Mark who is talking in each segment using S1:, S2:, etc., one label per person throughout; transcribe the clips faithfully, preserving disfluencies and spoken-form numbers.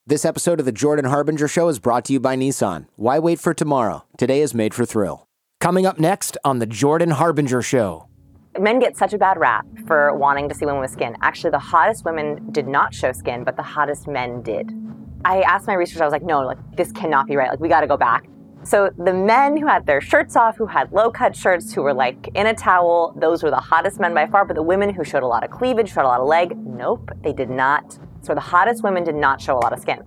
S1: This episode of The Jordan Harbinger Show is brought to you by Nissan. Why wait for tomorrow? Today is made for thrill. Coming up next on The Jordan Harbinger Show.
S2: Men get such a bad rap for wanting to see women with skin. Actually, the hottest women did not show skin, but the hottest men did. I asked my research, I was like, no, like this cannot be right. Like, we got to go back. So the men who had their shirts off, who had low-cut shirts, who were like in a towel, those were the hottest men by far. But the women who showed a lot of cleavage, showed a lot of leg, nope, they did not. So the hottest women did not show a lot of skin.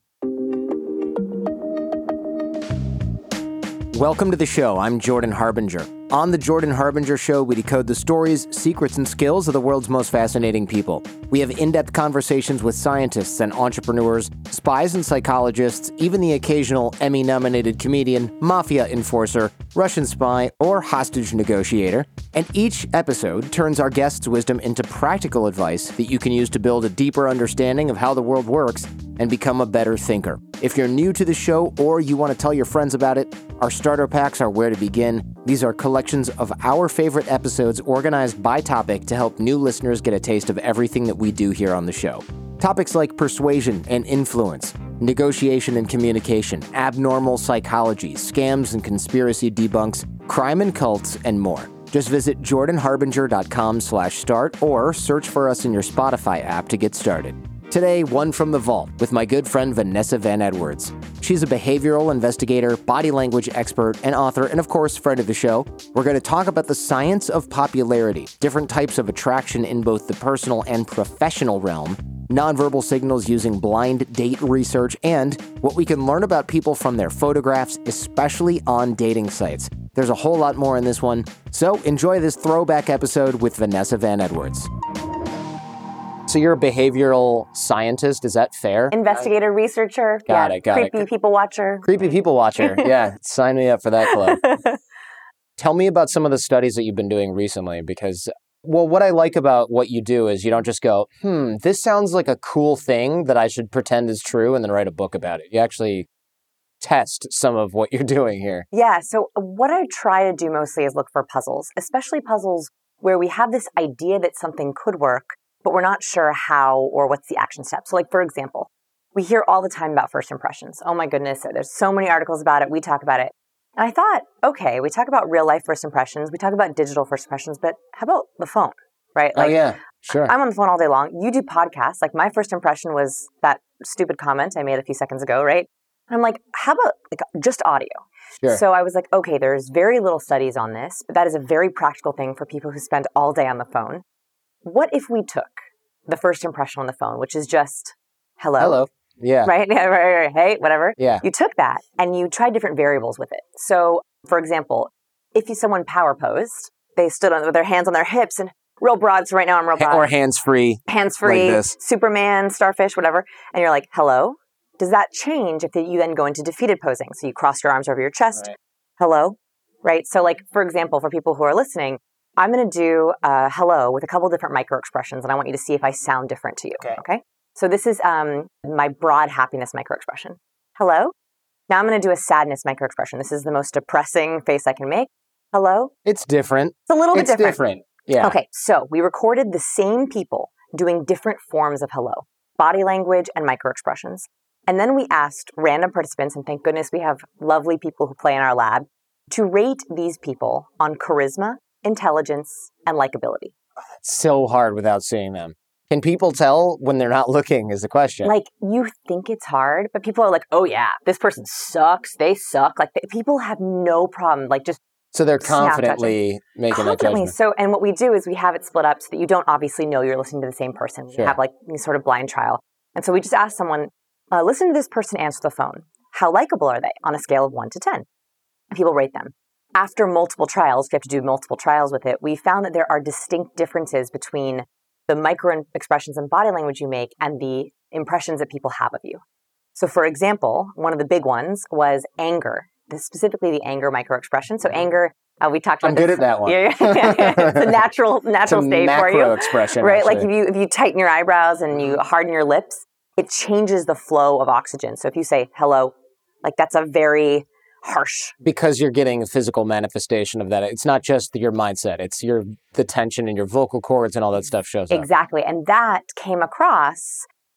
S1: Welcome to the show. I'm Jordan Harbinger. On The Jordan Harbinger Show, we decode the stories, secrets, and skills of the world's most fascinating people. We have in-depth conversations with scientists and entrepreneurs, spies and psychologists, even the occasional Emmy-nominated comedian, mafia enforcer, Russian spy, or hostage negotiator. And each episode turns our guests' wisdom into practical advice that you can use to build a deeper understanding of how the world works and become a better thinker. If you're new to the show or you want to tell your friends about it, our starter packs are where to begin. These are collections of our favorite episodes organized by topic to help new listeners get a taste of everything that we do here on the show. Topics like persuasion and influence, negotiation and communication, abnormal psychology, scams and conspiracy debunks, crime and cults, and more. Just visit jordanharbinger.com slash start or search for us in your Spotify app to get started. Today, one from the vault with my good friend Vanessa Van Edwards. She's a behavioral investigator, body language expert, and author, and of course, friend of the show. We're going to talk about the science of popularity, different types of attraction in both the personal and professional realm, nonverbal signals using blind date research, and what we can learn about people from their photographs, especially on dating sites. There's a whole lot more in this one, so enjoy this throwback episode with Vanessa Van Edwards. So you're a behavioral scientist, is that fair?
S2: Investigator, researcher.
S1: Got
S2: yeah,
S1: it, got
S2: creepy
S1: it.
S2: Creepy people watcher.
S1: Creepy people watcher. Yeah, sign me up for that club. Tell me about some of the studies that you've been doing recently, because, well, what I like about what you do is you don't just go, hmm, this sounds like a cool thing that I should pretend is true and then write a book about it. You actually test some of what you're doing here.
S2: Yeah, so what I try to do mostly is look for puzzles, especially puzzles where we have this idea that something could work, but we're not sure how or what's the action step. So like, for example, we hear all the time about first impressions. Oh my goodness, there's so many articles about it. We talk about it. And I thought, okay, we talk about real life first impressions. We talk about digital first impressions, but how about the phone, right?
S1: Like, oh yeah, sure.
S2: I'm on the phone all day long. You do podcasts. Like my first impression was that stupid comment I made a few seconds ago, right? And I'm like, how about like just audio?
S1: Sure.
S2: So I was like, okay, there's very little studies on this, but that is a very practical thing for people who spend all day on the phone. What if we took the first impression on the phone, which is just hello?
S1: Hello. Yeah.
S2: Right? Yeah, right, right, right. Hey, whatever.
S1: Yeah.
S2: You took that and you tried different variables with it. So, for example, if you someone power posed, they stood on with their hands on their hips and real broad. So right now I'm real broad.
S1: Or hands free.
S2: Hands free.
S1: Like this.
S2: Superman, starfish, whatever. And you're like, hello? Does that change if you then go into defeated posing? So you cross your arms over your chest.
S1: Right.
S2: Hello? Right? So like, for example, for people who are listening, I'm going to do uh, hello with a couple different micro expressions, and I want you to see if I sound different to you.
S1: Okay.
S2: Okay. So this is um, my broad happiness micro expression. Hello. Now I'm going to do a sadness micro expression. This is the most depressing face I can make. Hello.
S1: It's different.
S2: It's a little bit
S1: it's
S2: different.
S1: different. Yeah.
S2: Okay. So we recorded the same people doing different forms of hello, body language and micro expressions. And then we asked random participants, and thank goodness we have lovely people who play in our lab, to rate these people on charisma, intelligence, and likability.
S1: It's so hard without seeing them. Can people tell when they're not looking is the question.
S2: Like, you think it's hard, but people are like, oh yeah, this person sucks. They suck. Like, they, people have no problem. Like, just
S1: So they're confidently making that
S2: confidently.
S1: judgment.
S2: So, and what we do is we have it split up so that you don't obviously know you're listening to the same person.
S1: Sure.
S2: You have like any sort of blind trial. And so we just ask someone, uh, listen to this person answer the phone. How likable are they on a scale of one to ten? And people rate them. After multiple trials, we have to do multiple trials with it, we found that there are distinct differences between the micro expressions and body language you make and the impressions that people have of you. So for example, one of the big ones was anger, this, specifically the anger micro expression. So anger, uh, we talked about
S1: I'm
S2: this.
S1: good at that one.
S2: Yeah, yeah, yeah. It's a natural, natural
S1: it's a
S2: state
S1: macro
S2: for you.
S1: expression,
S2: Right?
S1: actually.
S2: Like if you, if you tighten your eyebrows and you harden your lips, it changes the flow of oxygen. So if you say hello, like that's a very harsh.
S1: Because you're getting a physical manifestation of that. It's not just your mindset. It's your the tension in your vocal cords and all that stuff shows up.
S2: Exactly. And that came across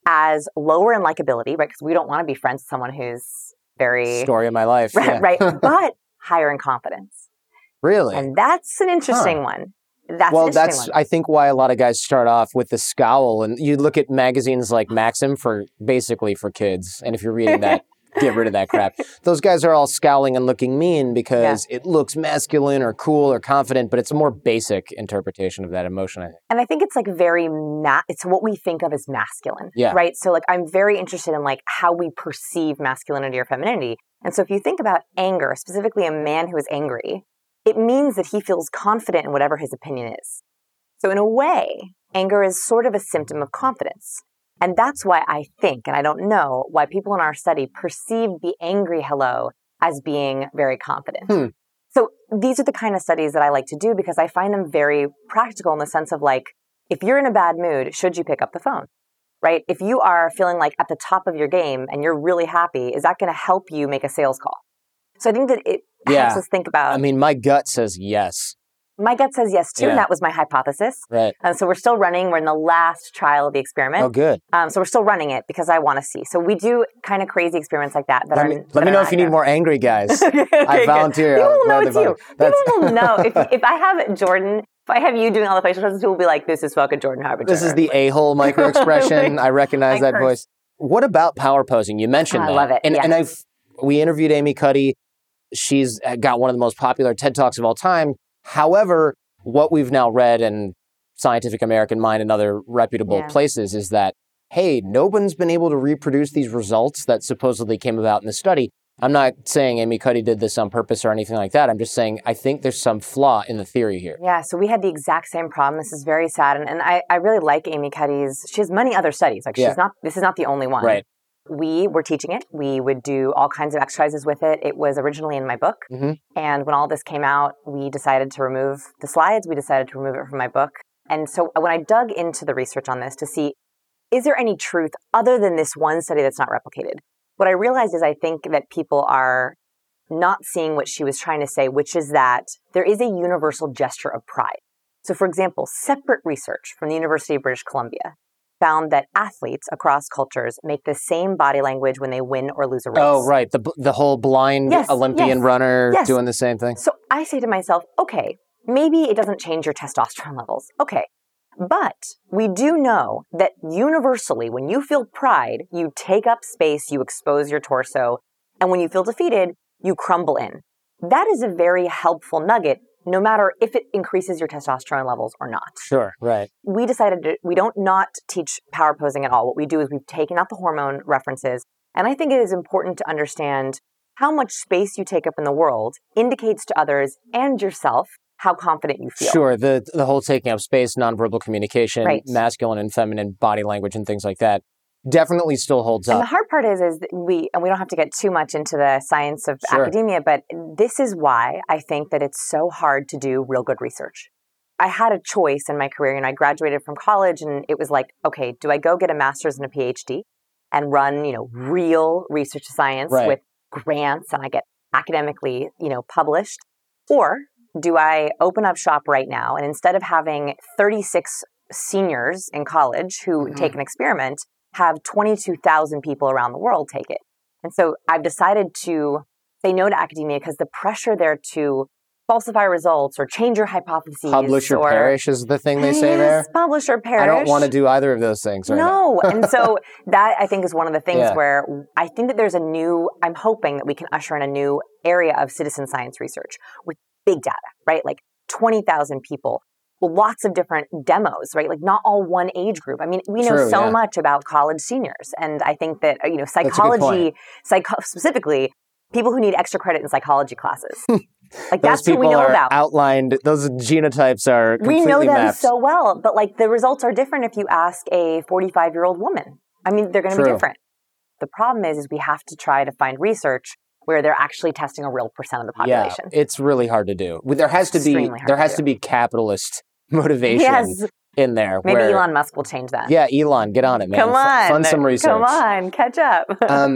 S2: as lower in likability, right? Because we don't want to be friends with someone who's very...
S1: Story of my life.
S2: Right,
S1: yeah.
S2: right. But higher in confidence.
S1: Really?
S2: And that's an interesting huh. one. That's
S1: well,
S2: an interesting
S1: that's,
S2: one.
S1: I think, why a lot of guys start off with the scowl. And you look at magazines like Maxim for basically for kids. And if you're reading that, get rid of that crap. Those guys are all scowling and looking mean because yeah. it looks masculine or cool or confident, but it's a more basic interpretation of that emotion, I think.
S2: And I think it's like very, ma- it's what we think of as masculine,
S1: yeah.
S2: right? So like I'm very interested in like how we perceive masculinity or femininity. And so if you think about anger, specifically a man who is angry, it means that he feels confident in whatever his opinion is. So in a way, anger is sort of a symptom of confidence. And that's why I think, and I don't know, why people in our study perceive the angry hello as being very confident.
S1: Hmm.
S2: So these are the kind of studies that I like to do because I find them very practical in the sense of like, if you're in a bad mood, should you pick up the phone, right? If you are feeling like at the top of your game and you're really happy, is that going to help you make a sales call? So I think that it
S1: yeah.
S2: helps us think about...
S1: I mean, my gut says yes.
S2: My gut says yes, too,
S1: yeah.
S2: and that was my hypothesis.
S1: Right.
S2: Um, so we're still running. We're in the last trial of the experiment.
S1: Oh, good.
S2: Um, so we're still running it because I want to see. So we do kind of crazy experiments like that. that
S1: let
S2: are,
S1: me,
S2: that
S1: let me know if you need more angry guys. okay, I volunteer.
S2: People will know it's you.
S1: That's...
S2: People will know. If, if I have Jordan, if I have you doing all the facial expressions, people will be like, this is fucking Jordan Harbinger.
S1: This is the a-hole micro expression. I recognize that
S2: curse.
S1: voice. What about power posing? You mentioned
S2: oh,
S1: that.
S2: I love it.
S1: And,
S2: yeah.
S1: and I've we interviewed Amy Cuddy. She's got one of the most popular TED Talks of all time. However, what we've now read in Scientific American Mind and other reputable
S2: yeah.
S1: places is that, hey, no one's been able to reproduce these results that supposedly came about in the study. I'm not saying Amy Cuddy did this on purpose or anything like that. I'm just saying I think there's some flaw in the theory here.
S2: Yeah, so we had the exact same problem. This is very sad. And, and I, I really like Amy Cuddy's. She has many other studies. Like she's
S1: yeah.
S2: not, this is not the only one.
S1: Right.
S2: We were teaching it. We would do all kinds of exercises with it. It was originally in my book.
S1: Mm-hmm.
S2: And when all this came out, we decided to remove the slides. We decided to remove it from my book. And so when I dug into the research on this to see, is there any truth other than this one study that's not replicated? What I realized is I think that people are not seeing what she was trying to say, which is that there is a universal gesture of pride. So for example, separate research from the University of British Columbia found that athletes across cultures make the same body language when they win or lose a race.
S1: Oh, right. The the whole blind
S2: yes,
S1: Olympian
S2: yes,
S1: runner
S2: yes.
S1: doing the same thing.
S2: So I say to myself, okay, maybe it doesn't change your testosterone levels. Okay. But we do know that universally, when you feel pride, you take up space, you expose your torso, and when you feel defeated, you crumble in. That is a very helpful nugget, no matter if it increases your testosterone levels or not.
S1: Sure, right.
S2: We decided to, we don't not teach power posing at all. What we do is we've taken out the hormone references. And I think it is important to understand how much space you take up in the world indicates to others and yourself how confident you feel.
S1: Sure, the the whole taking up space, nonverbal communication,
S2: right.
S1: masculine and feminine body language and things like that definitely still holds
S2: and
S1: up.
S2: And the hard part is, is that we, and we don't have to get too much into the science of
S1: sure.
S2: academia, but this is why I think that it's so hard to do real good research. I had a choice in my career, and I graduated from college, and it was like, okay, do I go get a master's and a PhD and run, you know, real research science
S1: right.
S2: with grants and I get academically, you know, published? Or do I open up shop right now, and instead of having thirty-six seniors in college who mm-hmm. take an experiment, have twenty-two thousand people around the world take it? And so I've decided to say no to academia because the pressure there to falsify results or change your hypotheses.
S1: Publish or,
S2: or
S1: perish is the thing they say
S2: yes,
S1: there.
S2: Publish or perish.
S1: I don't want to do either of those things right
S2: no.
S1: now.
S2: And so that I think is one of the things
S1: yeah.
S2: where I think that there's a new, I'm hoping that we can usher in a new area of citizen science research with big data, right? Like twenty thousand people. Well, lots of different demos, right? Like not all one age group. I mean, we know
S1: True,
S2: so
S1: yeah.
S2: much about college seniors. And I think that, you know, psychology, psycho- specifically, people who need extra credit in psychology classes. Like
S1: those
S2: that's who we know
S1: are
S2: about.
S1: Outlined, those genotypes are completely
S2: We know them
S1: mapped.
S2: so well, but like the results are different if you ask a forty-five-year-old woman. I mean, they're going to be different. The problem is, is we have to try to find research where they're actually testing a real percent of the population.
S1: Yeah, it's really hard to do. There has to be there has to, to be capitalist motivation
S2: yes.
S1: in there.
S2: Maybe
S1: where,
S2: Elon Musk will change that.
S1: Yeah, Elon, get on it, man.
S2: Come on.
S1: F- fund some research.
S2: Come on, catch up.
S1: um,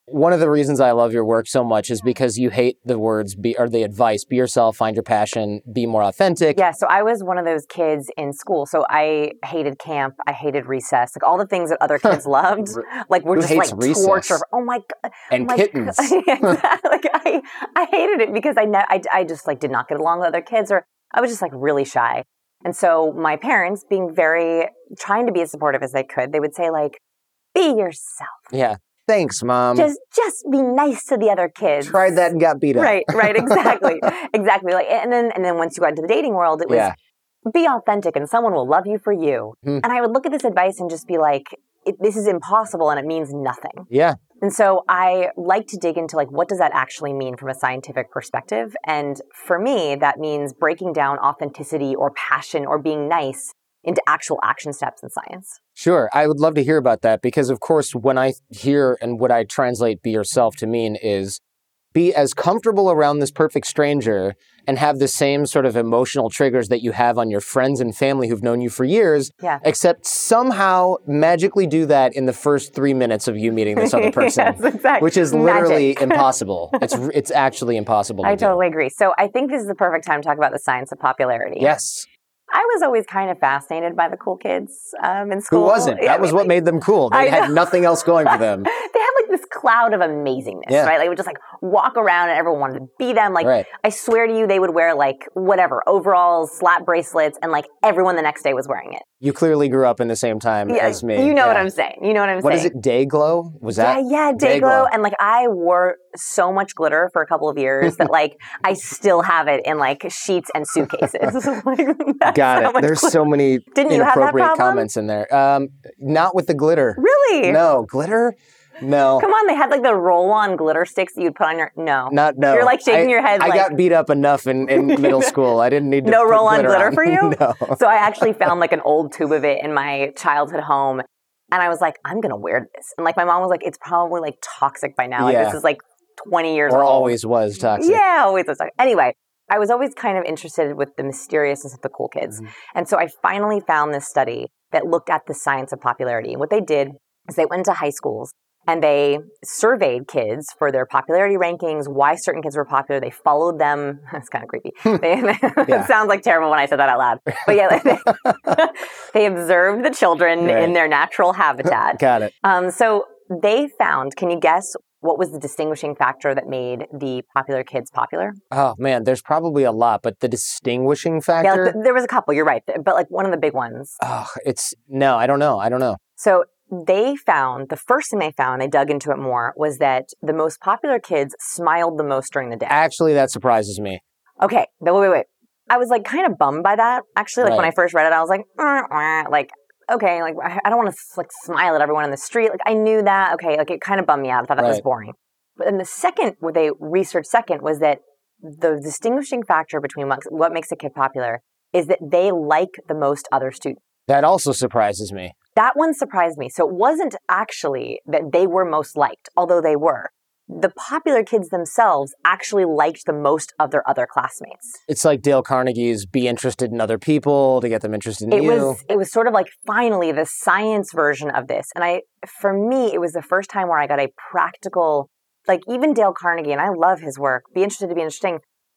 S1: One of the reasons I love your work so much is because you hate the words be or the advice, be yourself, find your passion, be more authentic.
S2: Yeah, so I was one of those kids in school. So I hated camp, I hated recess, like all the things that other kids loved, like were
S1: Who
S2: just
S1: hates
S2: like
S1: recess?
S2: torture. Oh my god.
S1: And
S2: oh my
S1: kittens.
S2: God. Exactly. Like I I hated it because I, ne- I I just like did not get along with other kids, or I was just like really shy. And so my parents, being very trying to be as supportive as they could, they would say like, be yourself.
S1: Yeah. Thanks, Mom.
S2: Just just be nice to the other kids.
S1: Tried that and got beat up.
S2: Right, right, exactly. exactly. Like and then and then once you got into the dating world, it was
S1: Yeah.
S2: be authentic and someone will love you for you.
S1: Hmm.
S2: And I would look at this advice and just be like, it, this is impossible and it means nothing.
S1: Yeah.
S2: And so I like to dig into like, what does that actually mean from a scientific perspective? And for me, that means breaking down authenticity or passion or being nice into actual action steps in science.
S1: Sure. I would love to hear about that because, of course, when I hear and what I translate be yourself to mean is be as comfortable around this perfect stranger and have the same sort of emotional triggers that you have on your friends and family who've known you for years,
S2: Yeah.
S1: except somehow magically do that in the first three minutes of you meeting this other person,
S2: Yes, exactly.
S1: which is literally
S2: Magic.
S1: impossible. It's it's actually impossible to
S2: I
S1: do.
S2: totally agree. So I think this is the perfect time to talk about the science of popularity.
S1: Yes.
S2: I was always kind of fascinated by the cool kids um, in school.
S1: Who wasn't?
S2: Yeah,
S1: That was
S2: I mean,
S1: what made them cool. They
S2: I
S1: had
S2: know.
S1: nothing else going for them.
S2: They had like this cloud of amazingness,
S1: Yeah.
S2: right? Like, they would just like walk around and everyone wanted to be them. Like,
S1: Right.
S2: I swear to you, they would wear like whatever, overalls, slap bracelets, and like everyone the next day was wearing it.
S1: You clearly grew up in the same time
S2: Yeah,
S1: as me.
S2: you know
S1: Yeah.
S2: what I'm saying. You know what I'm
S1: What
S2: saying.
S1: is it? Day glow? Was that?
S2: Yeah, yeah, day
S1: Day
S2: glow.
S1: glow.
S2: And like I wore so much glitter for a couple of years that like I still have it in like sheets and suitcases. Like, that's
S1: Got
S2: how
S1: it.
S2: much
S1: There's
S2: glitter-
S1: so many
S2: Didn't you have that
S1: inappropriate
S2: problem?
S1: comments in there. Um, not with the glitter.
S2: Really?
S1: No. Glitter? No.
S2: Come on, they had like the roll-on glitter sticks that you'd put on your no.
S1: Not no.
S2: You're like shaking
S1: I,
S2: your head
S1: I
S2: like
S1: got beat up enough in, in middle school. I didn't need to
S2: no
S1: put
S2: roll-on glitter
S1: on.
S2: for you?
S1: No.
S2: So I actually found like an old tube of it in my childhood home. And I was like, I'm going to wear this. And like my mom was like, it's probably like toxic by now. Like
S1: Yeah.
S2: this is like twenty years
S1: Or
S2: old.
S1: always was toxic.
S2: Yeah, always was toxic. Anyway, I was always kind of interested with the mysteriousness of the cool kids.
S1: Mhm.
S2: And so I finally found this study that looked at the science of popularity. And what they did is they went into high schools and they surveyed kids for their popularity rankings, why certain kids were popular. They followed them. That's kind of creepy. They,
S1: Yeah.
S2: It sounds like terrible when I said that out loud. But yeah, they, they observed the children
S1: Right.
S2: in their natural habitat.
S1: Got it.
S2: Um, so they found, can you guess what was the distinguishing factor that made the popular kids popular?
S1: Oh, man. There's probably a lot, but the distinguishing
S2: Yeah,
S1: factor?
S2: like, th- there was a couple, you're right. But like one of the big ones.
S1: oh, it's, no, I don't know. I don't know.
S2: So they found, the first thing they found, they dug into it more, was that the most popular kids smiled the most during the day.
S1: Actually, that surprises me.
S2: Okay, but wait, wait, wait. I was like kind of bummed by that. Actually, like when
S1: Right.
S2: I first read it, I was like, "Uh, uh," like, okay, like I I don't want to like smile at everyone on the street. Like I knew that. Okay, like it kind of bummed me out. I thought that was
S1: Right.
S2: boring. But then the second, what they researched second was that the distinguishing factor between what, what makes a kid popular is that they like the most other students.
S1: That also surprises me.
S2: That one surprised me. So it wasn't actually that they were most liked, although they were. The popular kids themselves actually liked the most of their other classmates.
S1: It's like Dale Carnegie's be interested in other people to get them interested in
S2: It
S1: you.
S2: was it was sort of like finally the science version of this. And I for me it was the first time where I got a practical, like even Dale Carnegie, and I love his work, be interested to be interesting.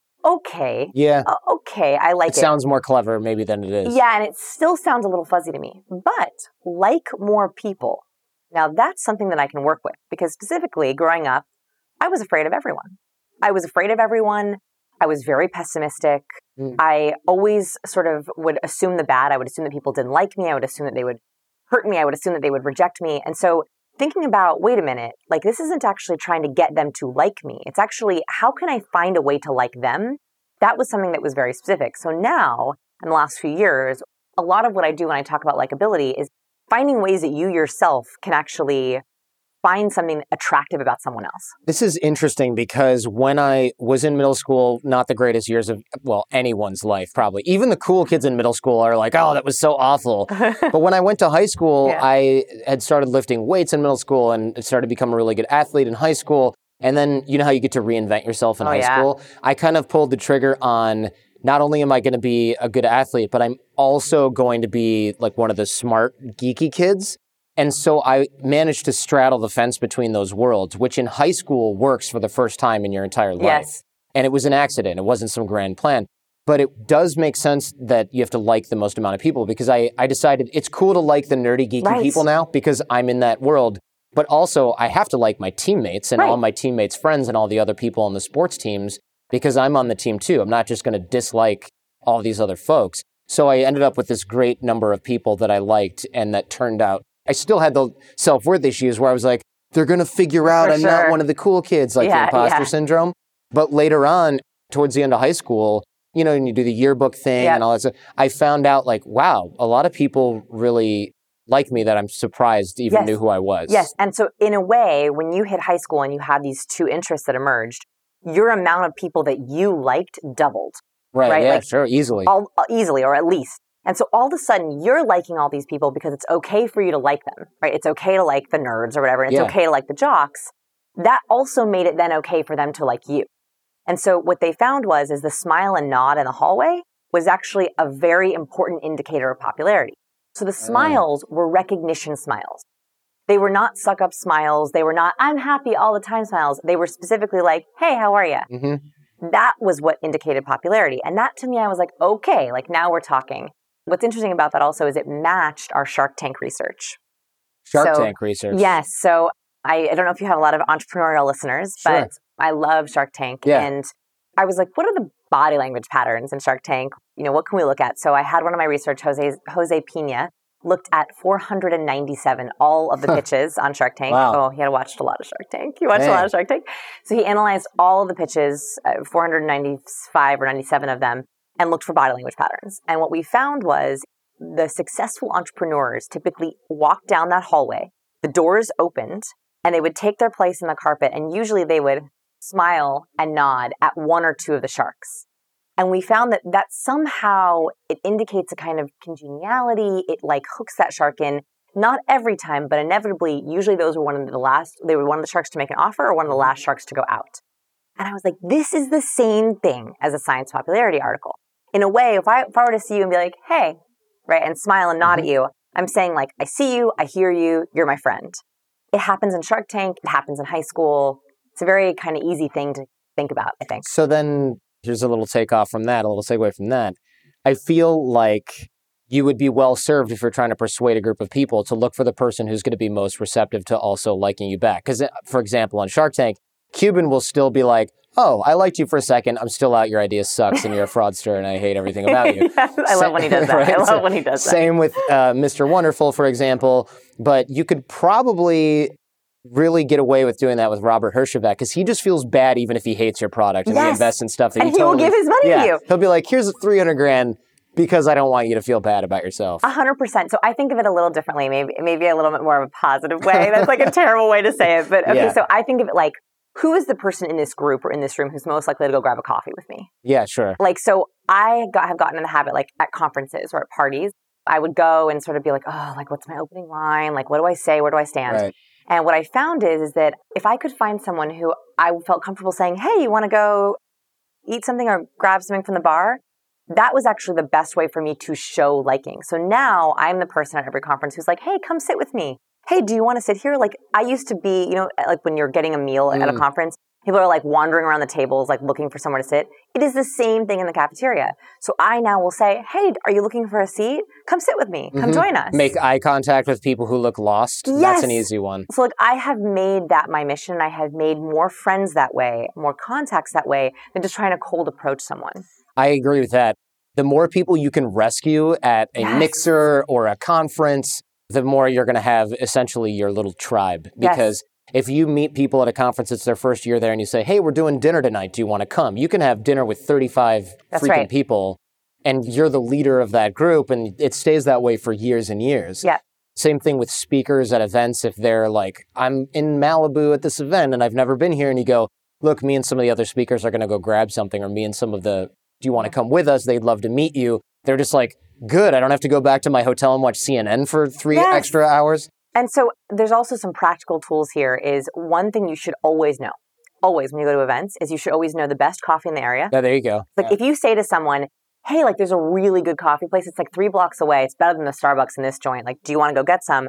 S2: Okay.
S1: Yeah.
S2: Uh, okay, I like
S1: It
S2: it.
S1: sounds more clever maybe than it is.
S2: Yeah, and it still sounds a little fuzzy to me. But like more people. Now that's something that I can work with because specifically growing up, I was afraid of everyone. I was afraid of everyone. I was very pessimistic.
S1: Mm.
S2: I always sort of would assume the bad. I would assume that people didn't like me. I would assume that they would hurt me. I would assume that they would reject me. And so thinking about, wait a minute, like this isn't actually trying to get them to like me. It's actually, how can I find a way to like them? That was something that was very specific. So now, in the last few years, a lot of what I do when I talk about likability is finding ways that you yourself can actually find something attractive about someone else.
S1: This is interesting because when I was in middle school, not the greatest years of, well, anyone's life, probably. Even the cool kids in middle school are like, oh, that was so awful. But when I went to high school,
S2: Yeah.
S1: I had started lifting weights in middle school and started to become a really good athlete in high school. And then, you know how you get to reinvent yourself in
S2: Oh,
S1: high
S2: yeah.
S1: school? I kind of pulled the trigger on, not only am I going to be a good athlete, but I'm also going to be like one of the smart, geeky kids. And so I managed to straddle the fence between those worlds, which in high school works for the first time in your entire life.
S2: Yes.
S1: And it was an accident. It wasn't some grand plan. But it does make sense that you have to like the most amount of people, because I, I decided it's cool to like the nerdy, geeky
S2: Right.
S1: people now because I'm in that world. But also I have to like my teammates and
S2: Right.
S1: all my teammates' friends and all the other people on the sports teams because I'm on the team too. I'm not just going to dislike all these other folks. So I ended up with this great number of people that I liked, and that turned out, I still had the self-worth issues where I was like, they're going to figure out
S2: For
S1: I'm
S2: sure.
S1: not one of the cool kids, like
S2: Yeah,
S1: the imposter
S2: yeah.
S1: syndrome. But later on, towards the end of high school, you know, and you do the yearbook thing
S2: Yep.
S1: and all that stuff, I found out like, wow, a lot of people really like me that I'm surprised even
S2: Yes.
S1: knew who I was.
S2: Yes. And so in a way, when you hit high school and you had these two interests that emerged, your amount of people that you liked doubled.
S1: Right,
S2: right?
S1: yeah,
S2: Like,
S1: sure, easily.
S2: all uh, easily, or at least. And so all of a sudden you're liking all these people because it's okay for you to like them, right? It's okay to like the nerds or whatever. And it's
S1: Yeah.
S2: okay to like the jocks. That also made it then okay for them to like you. And so what they found was, is the smile and nod in the hallway was actually a very important indicator of popularity. So the smiles were recognition smiles. They were not suck up smiles. They were not, I'm happy all the time smiles. They were specifically like, hey, how are you?
S1: Mm-hmm.
S2: That was what indicated popularity. And that to me, I was like, okay, like now we're talking. What's interesting about that also is it matched our Shark Tank research.
S1: Shark
S2: So,
S1: Tank research.
S2: Yes. So I, I don't know if you have a lot of entrepreneurial listeners,
S1: Sure.
S2: but I love Shark Tank.
S1: Yeah.
S2: And I was like, what are the body language patterns in Shark Tank? You know, what can we look at? So I had one of my research, Jose, Jose Pina, looked at four hundred ninety-seven, all of the pitches on Shark Tank.
S1: Wow.
S2: Oh, he had watched a lot of Shark Tank. He watched
S1: Dang.
S2: a lot of Shark Tank. So he analyzed all of the pitches, uh, four hundred ninety-five or ninety-seven of them, and looked for body language patterns. And what we found was the successful entrepreneurs typically walked down that hallway, the doors opened, and they would take their place in the carpet, and usually they would smile and nod at one or two of the sharks. And we found that that somehow it indicates a kind of congeniality. It like hooks that shark in. Not every time, but inevitably, usually those were one of the last, they were one of the sharks to make an offer or one of the last sharks to go out. And I was like, this is the same thing as a science popularity article. In a way, if I, if I were to see you and be like, hey, right, and smile and nod
S1: Mm-hmm.
S2: at you, I'm saying like, I see you, I hear you, you're my friend. It happens in Shark Tank. It happens in high school. It's a very kind of easy thing to think about, I think.
S1: So then here's a little takeoff from that, a little segue from that. I feel like you would be well served if you're trying to persuade a group of people to look for the person who's going to be most receptive to also liking you back. Because, for example, on Shark Tank, Cuban will still be like, oh, I liked you for a second. I'm still out. Your idea sucks and you're a fraudster and I hate everything about you.
S2: I love when he does that.
S1: Right?
S2: I love
S1: So,
S2: when he does that.
S1: Same with uh, Mister Wonderful, for example. But you could probably really get away with doing that with Robert Herjavec because he just feels bad even if he hates your product and he
S2: Yes.
S1: invests in stuff that
S2: And
S1: you
S2: he will
S1: totally,
S2: give his money to
S1: yeah,
S2: you.
S1: He'll be like, here's a three hundred grand because I don't want you to feel bad about yourself.
S2: A hundred percent. So I think of it a little differently, maybe maybe a little bit more of a positive way. That's like a terrible way to say it. But okay,
S1: Yeah.
S2: so I think of it like, who is the person in this group or in this room who's most likely to go grab a coffee with me?
S1: Yeah, sure.
S2: Like, so I got, have gotten in the habit, like at conferences or at parties, I would go and sort of be like, oh, like, what's my opening line? Like, what do I say? Where do I stand?
S1: Right.
S2: And what I found is, is that if I could find someone who I felt comfortable saying, hey, you want to go eat something or grab something from the bar? That was actually the best way for me to show liking. So now I'm the person at every conference who's like, hey, come sit with me. Hey, do you want to sit here? Like I used to be, you know, like when you're getting a meal at a
S1: Mm.
S2: conference, people are like wandering around the tables, like looking for somewhere to sit. It is the same thing in the cafeteria. So I now will say, hey, are you looking for a seat? Come sit with me. Come
S1: Mhm.
S2: join us.
S1: Make eye contact with people who look lost. That's
S2: Yes.
S1: an easy one.
S2: So like I have made that my mission. I have made more friends that way, more contacts that way than just trying to cold approach someone.
S1: I agree with that. The more people you can rescue at a
S2: Yes.
S1: mixer or a conference, the more you're going to have essentially your little tribe.
S2: Yes.
S1: Because if you meet people at a conference, it's their first year there, and you say, hey, we're doing dinner tonight. Do you want to come? You can have dinner with thirty-five
S2: That's
S1: freaking
S2: right.
S1: people, and you're the leader of that group, and it stays that way for years and years.
S2: Yeah.
S1: Same thing with speakers at events. If they're like, I'm in Malibu at this event, and I've never been here, and you go, look, me and some of the other speakers are going to go grab something, or me and some of the, do you want to come with us? They'd love to meet you. They're just like, good, I don't have to go back to my hotel and watch C N N for three
S2: Yes.
S1: extra hours.
S2: And so there's also some practical tools here is one thing you should always know, always when you go to events, is you should always know the best coffee in the area.
S1: Yeah, there you go.
S2: Like
S1: Yeah.
S2: if you say to someone, hey, like there's a really good coffee place, it's like three blocks away, it's better than the Starbucks in this joint, like do you want to go get some?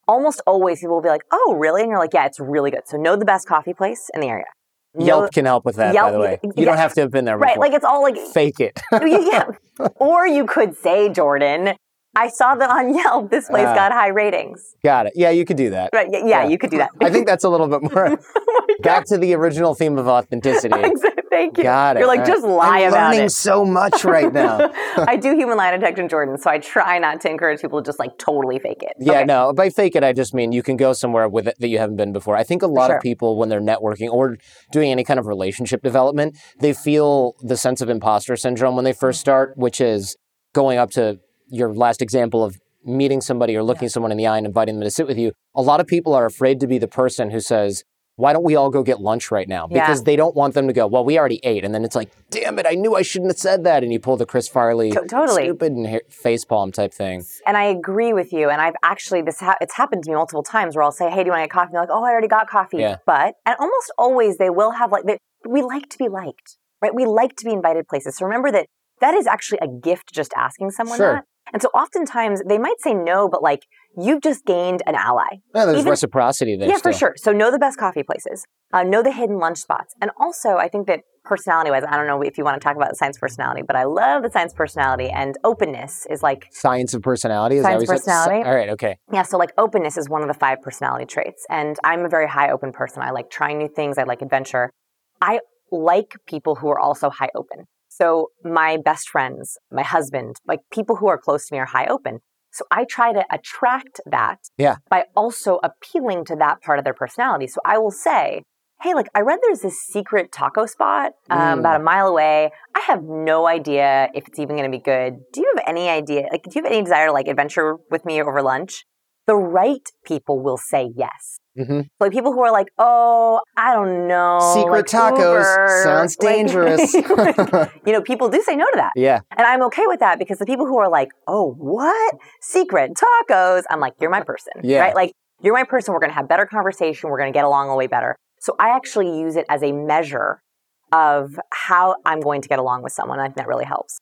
S2: almost always people will be like, oh, really? And you're like, yeah, it's really good. So know the best coffee place in the area. Know,
S1: Yelp can help with that,
S2: Yelp,
S1: by the way. You
S2: yeah,
S1: don't have to have been there before.
S2: Right, like it's all like...
S1: Fake it.
S2: yeah. Or you could say, Jordan, I saw that on Yelp, this place uh, got high ratings.
S1: Got it. Yeah, you could do that.
S2: Right. Yeah, yeah. you could do that.
S1: I think that's a little bit more oh back to the original theme of authenticity.
S2: Thank you.
S1: Got it.
S2: You're like, just lie
S1: I'm
S2: about it.
S1: I'm learning so much right now.
S2: I do human lie detection, Jordan, so I try not to encourage people to just like totally fake it.
S1: Yeah,
S2: okay.
S1: no. By fake it, I just mean you can go somewhere with it that you haven't been before. I think a lot
S2: sure.
S1: of people, when they're networking or doing any kind of relationship development, they feel the sense of imposter syndrome when they first start, which is going up to your last example of meeting somebody or looking yeah. someone in the eye and inviting them to sit with you. A lot of people are afraid to be the person who says, why don't we all go get lunch right now? Because yeah. they don't want them to go, well, we already ate. And then it's like, damn it, I knew I shouldn't have said that. And you pull the Chris Farley
S2: T- totally.
S1: stupid and ha- facepalm type thing.
S2: And I agree with you. And I've actually, this ha- it's happened to me multiple times where I'll say, hey, do you want to get coffee? And they're like, oh, I already got coffee.
S1: Yeah.
S2: But, and almost always they will have like, they, we like to be liked, right? We like to be invited places. So remember that that is actually a gift just asking someone
S1: sure.
S2: that. And so oftentimes they might say no, but like you've just gained an ally.
S1: Yeah, there's Even, reciprocity there.
S2: Yeah,
S1: still.
S2: for sure. So know the best coffee places, uh, know the hidden lunch spots. And also I think that personality-wise, I don't know if you want to talk about the science of personality, but I love the science of personality, and openness is like...
S1: Science of personality? Is
S2: science
S1: of
S2: personality.
S1: All right, okay.
S2: Yeah, so like openness is one of the five personality traits. And I'm a very high open person. I like trying new things. I like adventure. I like people who are also high open. So my best friends, my husband, like people who are close to me are high open. So I try to attract that
S1: yeah.
S2: by also appealing to that part of their personality. So I will say, hey, like I read there's this secret taco spot um, mm. about a mile away. I have no idea if it's even going to be good. Do you have any idea? Like, do you have any desire to like adventure with me over lunch? The right people will say yes.
S1: Mm-hmm.
S2: So like people who are like, oh, I don't know.
S1: Secret
S2: like
S1: tacos
S2: Uber,
S1: sounds
S2: like,
S1: dangerous.
S2: like, you know, people do say no to that.
S1: Yeah.
S2: And I'm okay with that because the people who are like, oh, what? Secret tacos. I'm like, you're my person.
S1: Yeah.
S2: Right? Like, you're my person. We're going to have better conversation. We're going to get along way better. So I actually use it as a measure of how I'm going to get along with someone. I think that really helps.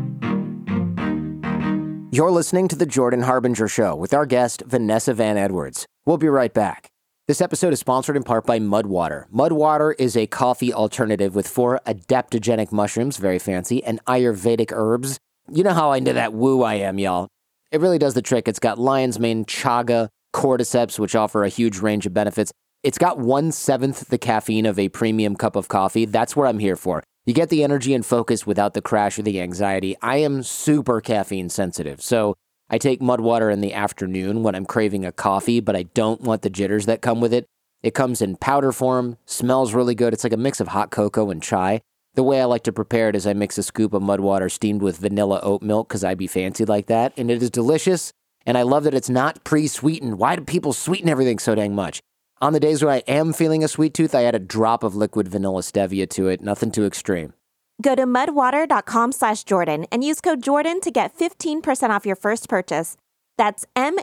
S1: You're listening to The Jordan Harbinger Show with our guest, Vanessa Van Edwards. We'll be right back. This episode is sponsored in part by Mudwater. Mudwater is a coffee alternative with four adaptogenic mushrooms, very fancy, and Ayurvedic herbs. You know how into that woo I am, y'all. It really does the trick. It's got lion's mane, chaga, cordyceps, which offer a huge range of benefits. It's got one-seventh the caffeine of a premium cup of coffee. That's what I'm here for. You get the energy and focus without the crash or the anxiety. I am super caffeine sensitive, so I take Mudwater in the afternoon when I'm craving a coffee, but I don't want the jitters that come with it. It comes in powder form, smells really good. It's like a mix of hot cocoa and chai. The way I like to prepare it is I mix a scoop of Mudwater steamed with vanilla oat milk because I be fancy like that, and it is delicious, and I love that it's not pre-sweetened. Why do people sweeten everything so dang much? On the days when I am feeling a sweet tooth, I add a drop of liquid vanilla stevia to it. Nothing too extreme.
S3: Go to mudwater.com slash Jordan and use code Jordan to get fifteen percent off your first purchase. That's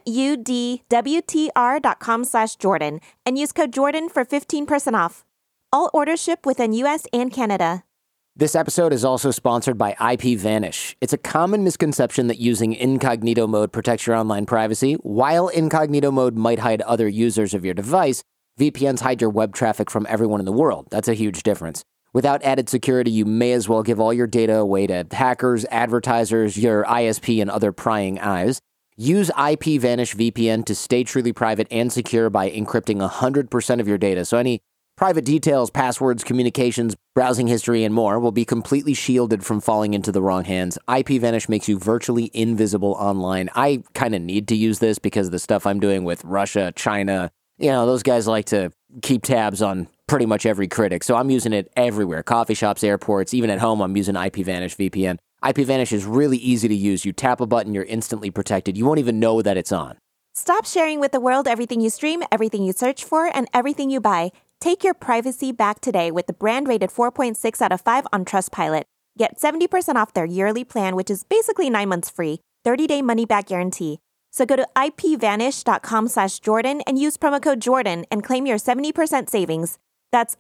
S3: M-U-D-W-T-R dot com slash Jordan and use code Jordan for fifteen percent off. All orders ship within U S and Canada.
S1: This episode is also sponsored by IPVanish. It's a common misconception that using incognito mode protects your online privacy. While incognito mode might hide other users of your device, V P Ns hide your web traffic from everyone in the world. That's a huge difference. Without added security, you may as well give all your data away to hackers, advertisers, your I S P, and other prying eyes. Use IPVanish V P N to stay truly private and secure by encrypting one hundred percent of your data. So any private details, passwords, communications, browsing history, and more will be completely shielded from falling into the wrong hands. IPVanish makes you virtually invisible online. I kind of need to use this because of the stuff I'm doing with Russia, China. You know, those guys like to keep tabs on pretty much every critic. So I'm using it everywhere. Coffee shops, airports, even at home, I'm using IPVanish V P N. IPVanish is really easy to use. You tap a button, you're instantly protected. You won't even know that it's on.
S3: Stop sharing with the world everything you stream, everything you search for, and everything you buy. Take your privacy back today with the brand rated four point six out of five on Trustpilot. Get seventy percent off their yearly plan, which is basically nine months free, thirty-day money-back guarantee. So go to IPVanish.com slash Jordan and use promo code Jordan and claim your seventy percent savings. That's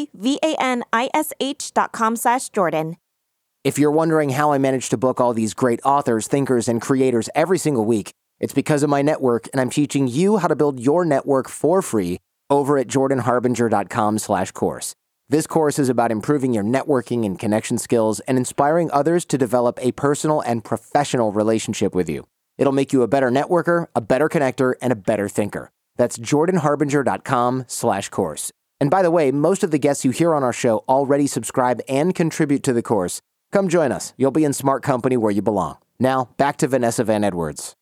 S3: IPVanish dot com slash Jordan.
S1: If you're wondering how I managed to book all these great authors, thinkers, and creators every single week, It's because of my network, and I'm teaching you how to build your network for free over at jordanharbinger.com slash course. This course is about improving your networking and connection skills and inspiring others to develop a personal and professional relationship with you. It'll make you a better networker, a better connector, and a better thinker. That's jordanharbinger.com slash course. And by the way, most of the guests you hear on our show already subscribe and contribute to the course. Come join us. You'll be in smart company where you belong. Now, back to Vanessa Van Edwards.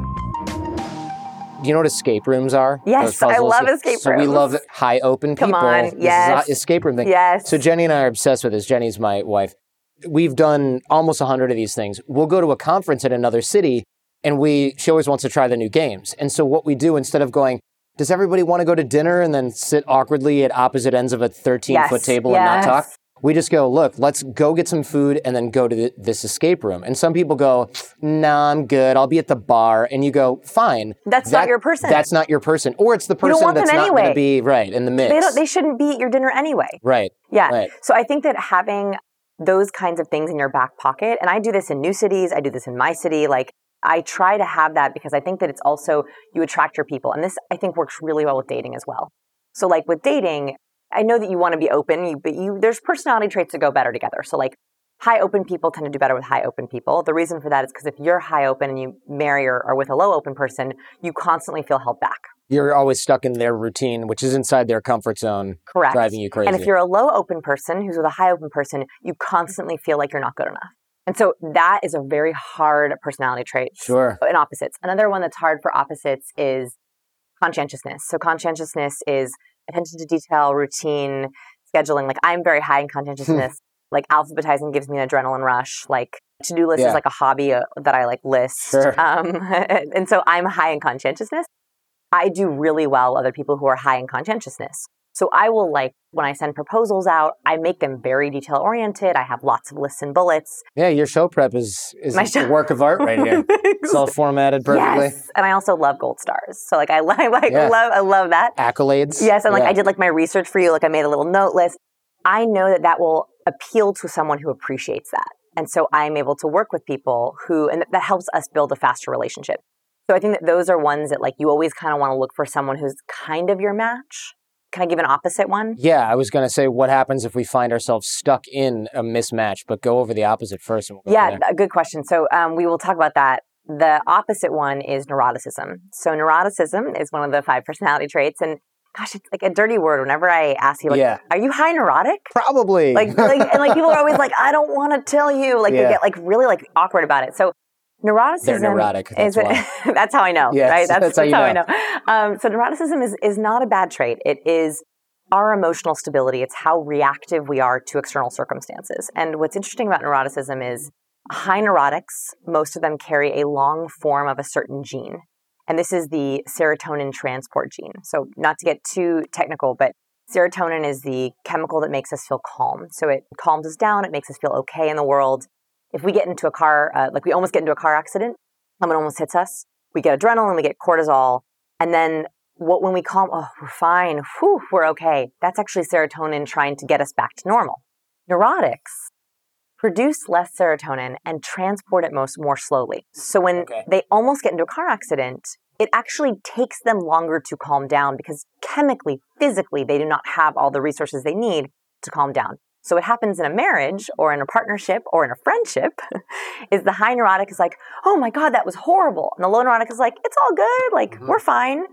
S1: Do you know what escape rooms are?
S2: Yes, I love escape
S1: so
S2: rooms.
S1: So we love high open people.
S2: Come on,
S1: this
S2: yes.
S1: is an escape room thing.
S2: Yes.
S1: So Jenny and I are obsessed with this. Jenny's my wife. We've done almost a hundred of these things. We'll go to a conference in another city, and we she always wants to try the new games. And so what we do, instead of going, does everybody want to go to dinner and then sit awkwardly at opposite ends of a thirteen-foot
S2: yes.
S1: table
S2: yes.
S1: and not talk? We just go, look, let's go get some food and then go to the, this escape room. And some people go, nah, I'm good. I'll be at the bar. And you go, fine.
S2: That's
S1: that,
S2: not your person.
S1: That's not your person. Or it's the person
S2: you don't want
S1: that's
S2: them
S1: not
S2: anyway.
S1: going to be right in the mix.
S2: They, don't, they shouldn't be at your dinner anyway.
S1: Right.
S2: Yeah.
S1: Right.
S2: So I think that having those kinds of things in your back pocket, and I do this in new cities, I do this in my city, like I try to have that because I think that it's also, you attract your people. And this, I think, works really well with dating as well. So like with dating, I know that you want to be open, you, but you there's personality traits that go better together. So like high open people tend to do better with high open people. The reason for that is because if you're high open and you marry or are with a low open person, you constantly feel held back.
S1: You're always stuck in their routine, which is inside their comfort zone.
S2: Correct.
S1: Driving you crazy.
S2: And if you're a low open person who's with a high open person, you constantly feel like you're not good enough. And so that is a very hard personality trait.
S1: Sure.
S2: In opposites. Another one that's hard for opposites is conscientiousness. So conscientiousness is attention to detail, routine, scheduling. Like I'm very high in conscientiousness. Like alphabetizing gives me an adrenaline rush. Like to-do list
S1: Yeah.
S2: is like a hobby uh, that I like list.
S1: Sure.
S2: Um, and so I'm high in conscientiousness. I do really well with other people who are high in conscientiousness. So I will like, when I send proposals out, I make them very detail oriented. I have lots of lists and bullets.
S1: Yeah, your show prep is, is
S2: My
S1: a
S2: show-
S1: work of art right here. It's all formatted perfectly.
S2: Yes. And I also love gold stars. So like I, I like
S1: Yeah.
S2: love I love that.
S1: Accolades.
S2: Yes, and like
S1: Yeah.
S2: I did like my research for you. Like I made a little note list. I know that that will appeal to someone who appreciates that. And so I'm able to work with people who, and that helps us build a faster relationship. So I think that those are ones that like you always kind of want to look for someone who's kind of your match. Can I give an opposite one?
S1: Yeah, I was going to say, what happens if we find ourselves stuck in a mismatch, but go over the opposite first. And we'll go
S2: Yeah,
S1: from there.
S2: a good question. So um, we will talk about that. The opposite one is neuroticism. So neuroticism is one of the five personality traits. And gosh, it's like a dirty word. Whenever I ask you, like,
S1: Yeah.
S2: are you high neurotic?
S1: Probably.
S2: Like, like, and like people are always like, I don't want to tell you. Like
S1: Yeah.
S2: they get like really like awkward about it. So neuroticism
S1: They're neurotic. That's
S2: is
S1: why.
S2: that's how I know.
S1: Yes,
S2: right?
S1: that's how you
S2: I
S1: know.
S2: know. Um, so neuroticism is is not a bad trait. It is our emotional stability. It's how reactive we are to external circumstances. And what's interesting about neuroticism is high neurotics, most of them carry a long form of a certain gene. And this is the serotonin transport gene. So not to get too technical, but serotonin is the chemical that makes us feel calm. So it calms us down. It makes us feel okay in the world. If we get into a car, uh, like we almost get into a car accident, someone almost hits us, we get adrenaline, we get cortisol. And then what when we calm, oh, we're fine, whew, we're okay. That's actually serotonin trying to get us back to normal. Neurotics produce less serotonin and transport it most more slowly. So when
S1: Okay.
S2: they almost get into a car accident, it actually takes them longer to calm down because chemically, physically, they do not have all the resources they need to calm down. So what happens in a marriage or in a partnership or in a friendship is the high neurotic is like, oh my God, that was horrible. And the low neurotic is like, it's all good. Like,
S1: Mhm.
S2: we're fine.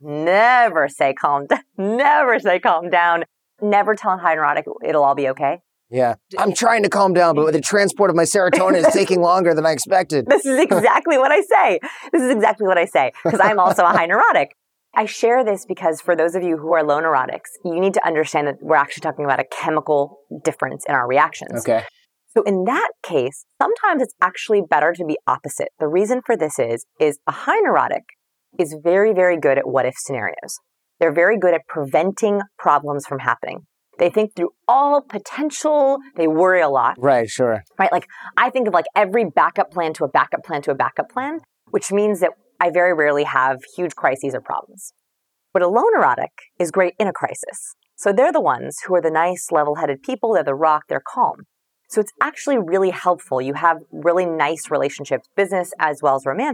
S2: Never say calm down. Never say calm down. Never tell a high neurotic it'll all be okay.
S1: Yeah. I'm trying to calm down, but the transport of my serotonin is taking longer than I expected.
S2: This is exactly what I say. This is exactly what I say because I'm also a high neurotic. I share this because for those of you who are low neurotics, you need to understand that we're actually talking about a chemical difference in our reactions.
S1: Okay.
S2: So in that case, sometimes it's actually better to be opposite. The reason for this is, is a high neurotic is very, very good at what if scenarios. They're very good at preventing problems from happening. They think through all potential, they worry a lot,
S1: Right, sure.
S2: right? Like I think of like every backup plan to a backup plan to a backup plan, which means that I very rarely have huge crises or problems. But a low neurotic is great in a crisis. So they're the ones who are the nice, level-headed people. They're the rock. They're calm. So it's actually really helpful. You have really nice relationships, business as well as romantic,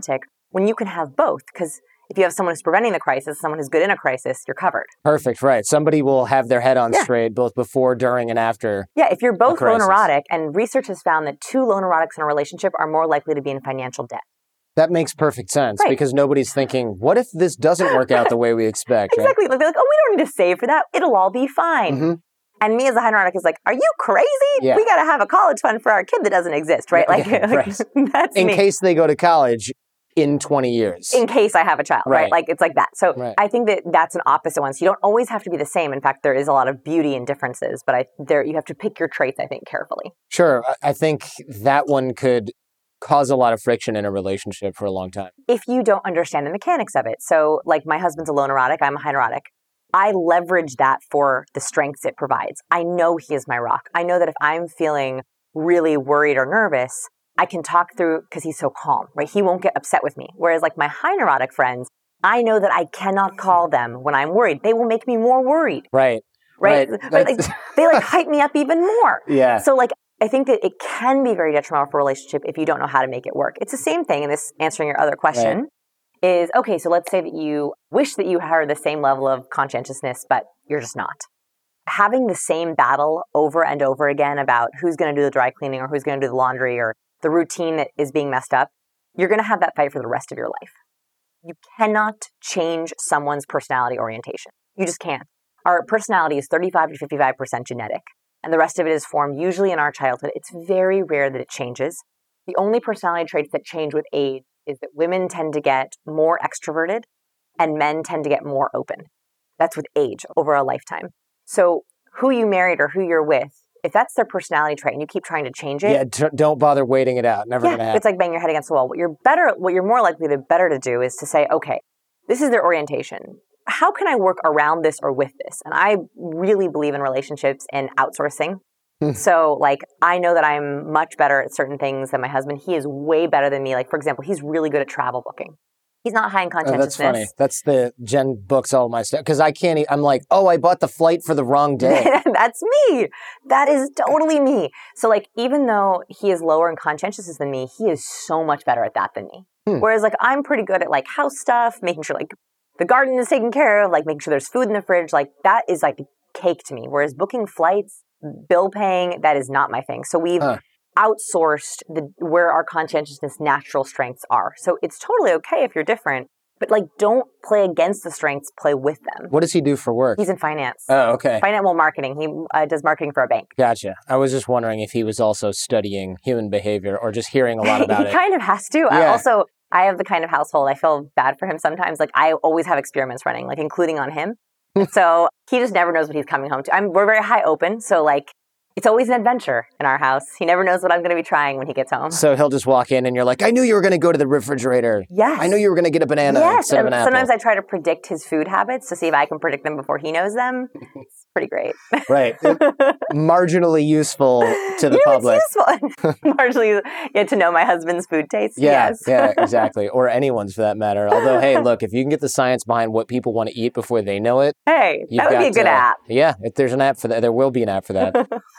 S2: when you can have both. Because if you have someone who's preventing the crisis, someone who's good in a crisis, you're covered.
S1: Perfect, right. Somebody will have their head on
S2: yeah.
S1: straight both before, during, and after.
S2: Yeah, if you're both low neurotic, and research has found that two low neurotics in a relationship are more likely to be in financial debt.
S1: That makes perfect sense
S2: right.
S1: because nobody's thinking, what if this doesn't work out the way we expect?
S2: Exactly.
S1: Right?
S2: They're like, oh, we don't need to save for that. It'll all be fine.
S1: Mm-hmm.
S2: And me as a high neurotic is like, are you crazy?
S1: Yeah.
S2: We got to have a college fund for our kid that doesn't exist, right? Like,
S1: yeah,
S2: like
S1: right.
S2: that's
S1: in
S2: me.
S1: case they go to college in twenty years.
S2: In case I have a child, right?
S1: right?
S2: Like, it's like that. So
S1: right.
S2: I think that that's an opposite one. So you don't always have to be the same. In fact, there is a lot of beauty in differences, but I there you have to pick your traits, I think, carefully.
S1: Sure. I think that one could cause a lot of friction in a relationship for a long time.
S2: If you don't understand the mechanics of it. So like my husband's a low neurotic, I'm a high neurotic. I leverage that for the strengths it provides. I know he is my rock. I know that if I'm feeling really worried or nervous, I can talk through because he's so calm, right? He won't get upset with me. Whereas like my high neurotic friends, I know that I cannot call them when I'm worried. They will make me more worried.
S1: Right.
S2: Right.
S1: right.
S2: But like, they like hype me up even more.
S1: Yeah.
S2: So like, I think that it can be very detrimental for a relationship if you don't know how to make it work. It's the same thing in this answering your other question. Right. Is, okay, so let's say that you wish that you had the same level of conscientiousness, but you're just not. Having the same battle over and over again about who's going to do the dry cleaning or who's going to do the laundry or the routine that is being messed up, you're going to have that fight for the rest of your life. You cannot change someone's personality orientation. You just can't. Our personality is thirty-five to fifty-five percent genetic, and the rest of it is formed usually in our childhood. It's very rare that it changes. The only personality traits that change with age is that women tend to get more extroverted and men tend to get more open. That's with age over a lifetime. So who you married or who you're with, if that's their personality trait and you keep trying to change it.
S1: Yeah, t- don't bother waiting it out. Never
S2: yeah,
S1: going to happen.
S2: It's like banging your head against the wall. What you're better, what you're more likely to better to do is to say, okay, this is their orientation. How can I work around this or with this? And I really believe in relationships and outsourcing. So, like, I know that I'm much better at certain things than my husband. He is way better than me. Like, for example, he's really good at travel booking. He's not high in conscientiousness.
S1: Oh, that's funny. That's the Jen books all my stuff. Because I can't, e- I'm like, oh, I bought the flight for the wrong day.
S2: That's me. That is totally me. So, like, even though he is lower in conscientiousness than me, he is so much better at that than me. Hmm. Whereas, like, I'm pretty good at, like, house stuff, making sure, like, the garden is taken care of, like, making sure there's food in the fridge. Like, that is, like, cake to me. Whereas booking flights, bill paying, that is not my thing. So we've huh. outsourced the where our conscientiousness natural strengths are. So it's totally okay if you're different, but like don't play against the strengths, play with them.
S1: What does he do for work?
S2: He's in finance.
S1: Oh, okay.
S2: Finance, well, marketing. He uh, does marketing for a bank.
S1: Gotcha. I was just wondering if he was also studying human behavior or just hearing a lot about
S2: he
S1: it.
S2: He kind of has to. Yeah. I also, I have the kind of household, I feel bad for him sometimes. Like I always have experiments running, like including on him. So he just never knows what he's coming home to. I'm, we're very high open. So like, it's always an adventure in our house. He never knows what I'm going to be trying when he gets home.
S1: So he'll just walk in and you're like, I knew you were going to go to the refrigerator.
S2: Yes.
S1: I knew you were going to get a banana
S2: yes.
S1: instead of an apple.
S2: Sometimes I try to predict his food habits to see if I can predict them before he knows them. It's pretty great.
S1: Right. Marginally useful to the
S2: you know,
S1: public.
S2: It's useful. Marginally get to know my husband's food taste.
S1: Yeah,
S2: yes.
S1: yeah, exactly. Or anyone's for that matter. Although, hey, look, if you can get the science behind what people want to eat before they know it.
S2: Hey, that would be a good
S1: to,
S2: app.
S1: Yeah, if there's an app for that, there will be an app for that.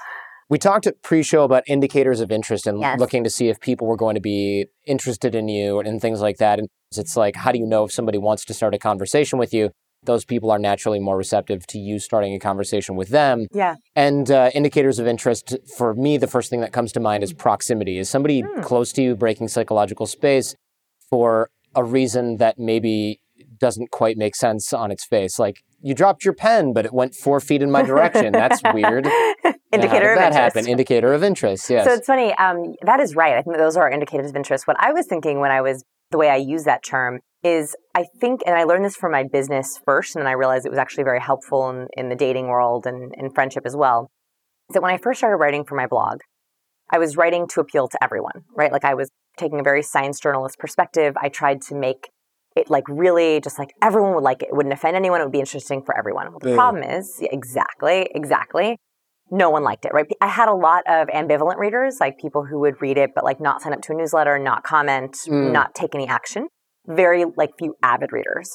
S1: We talked at pre-show about indicators of interest and
S2: yes.
S1: looking to see if people were going to be interested in you and things like that. And it's like, how do you know if somebody wants to start a conversation with you? Those people are naturally more receptive to you starting a conversation with them.
S2: Yeah.
S1: And uh, indicators of interest, for me, the first thing that comes to mind is proximity. Is somebody mm. close to you breaking psychological space for a reason that maybe doesn't quite make sense on its face? Like, you dropped your pen, but it went four feet in my direction. That's weird.
S2: Indicator of
S1: that
S2: interest.
S1: happen? Indicator of interest, yes.
S2: So it's funny. Um, that is right. I think those are indicators of interest. What I was thinking when I was, the way I use that term is I think, and I learned this from my business first, and then I realized it was actually very helpful in, in the dating world and in friendship as well, is that when I first started writing for my blog, I was writing to appeal to everyone, right? Like I was taking a very science journalist perspective. I tried to make it like really just like everyone would like it. It wouldn't offend anyone. It would be interesting for everyone. Well, the yeah. problem is, yeah, exactly, exactly. No one liked it, right? I had a lot of ambivalent readers, like people who would read it, but like not sign up to a newsletter, not comment, mm. not take any action. Very like few avid readers.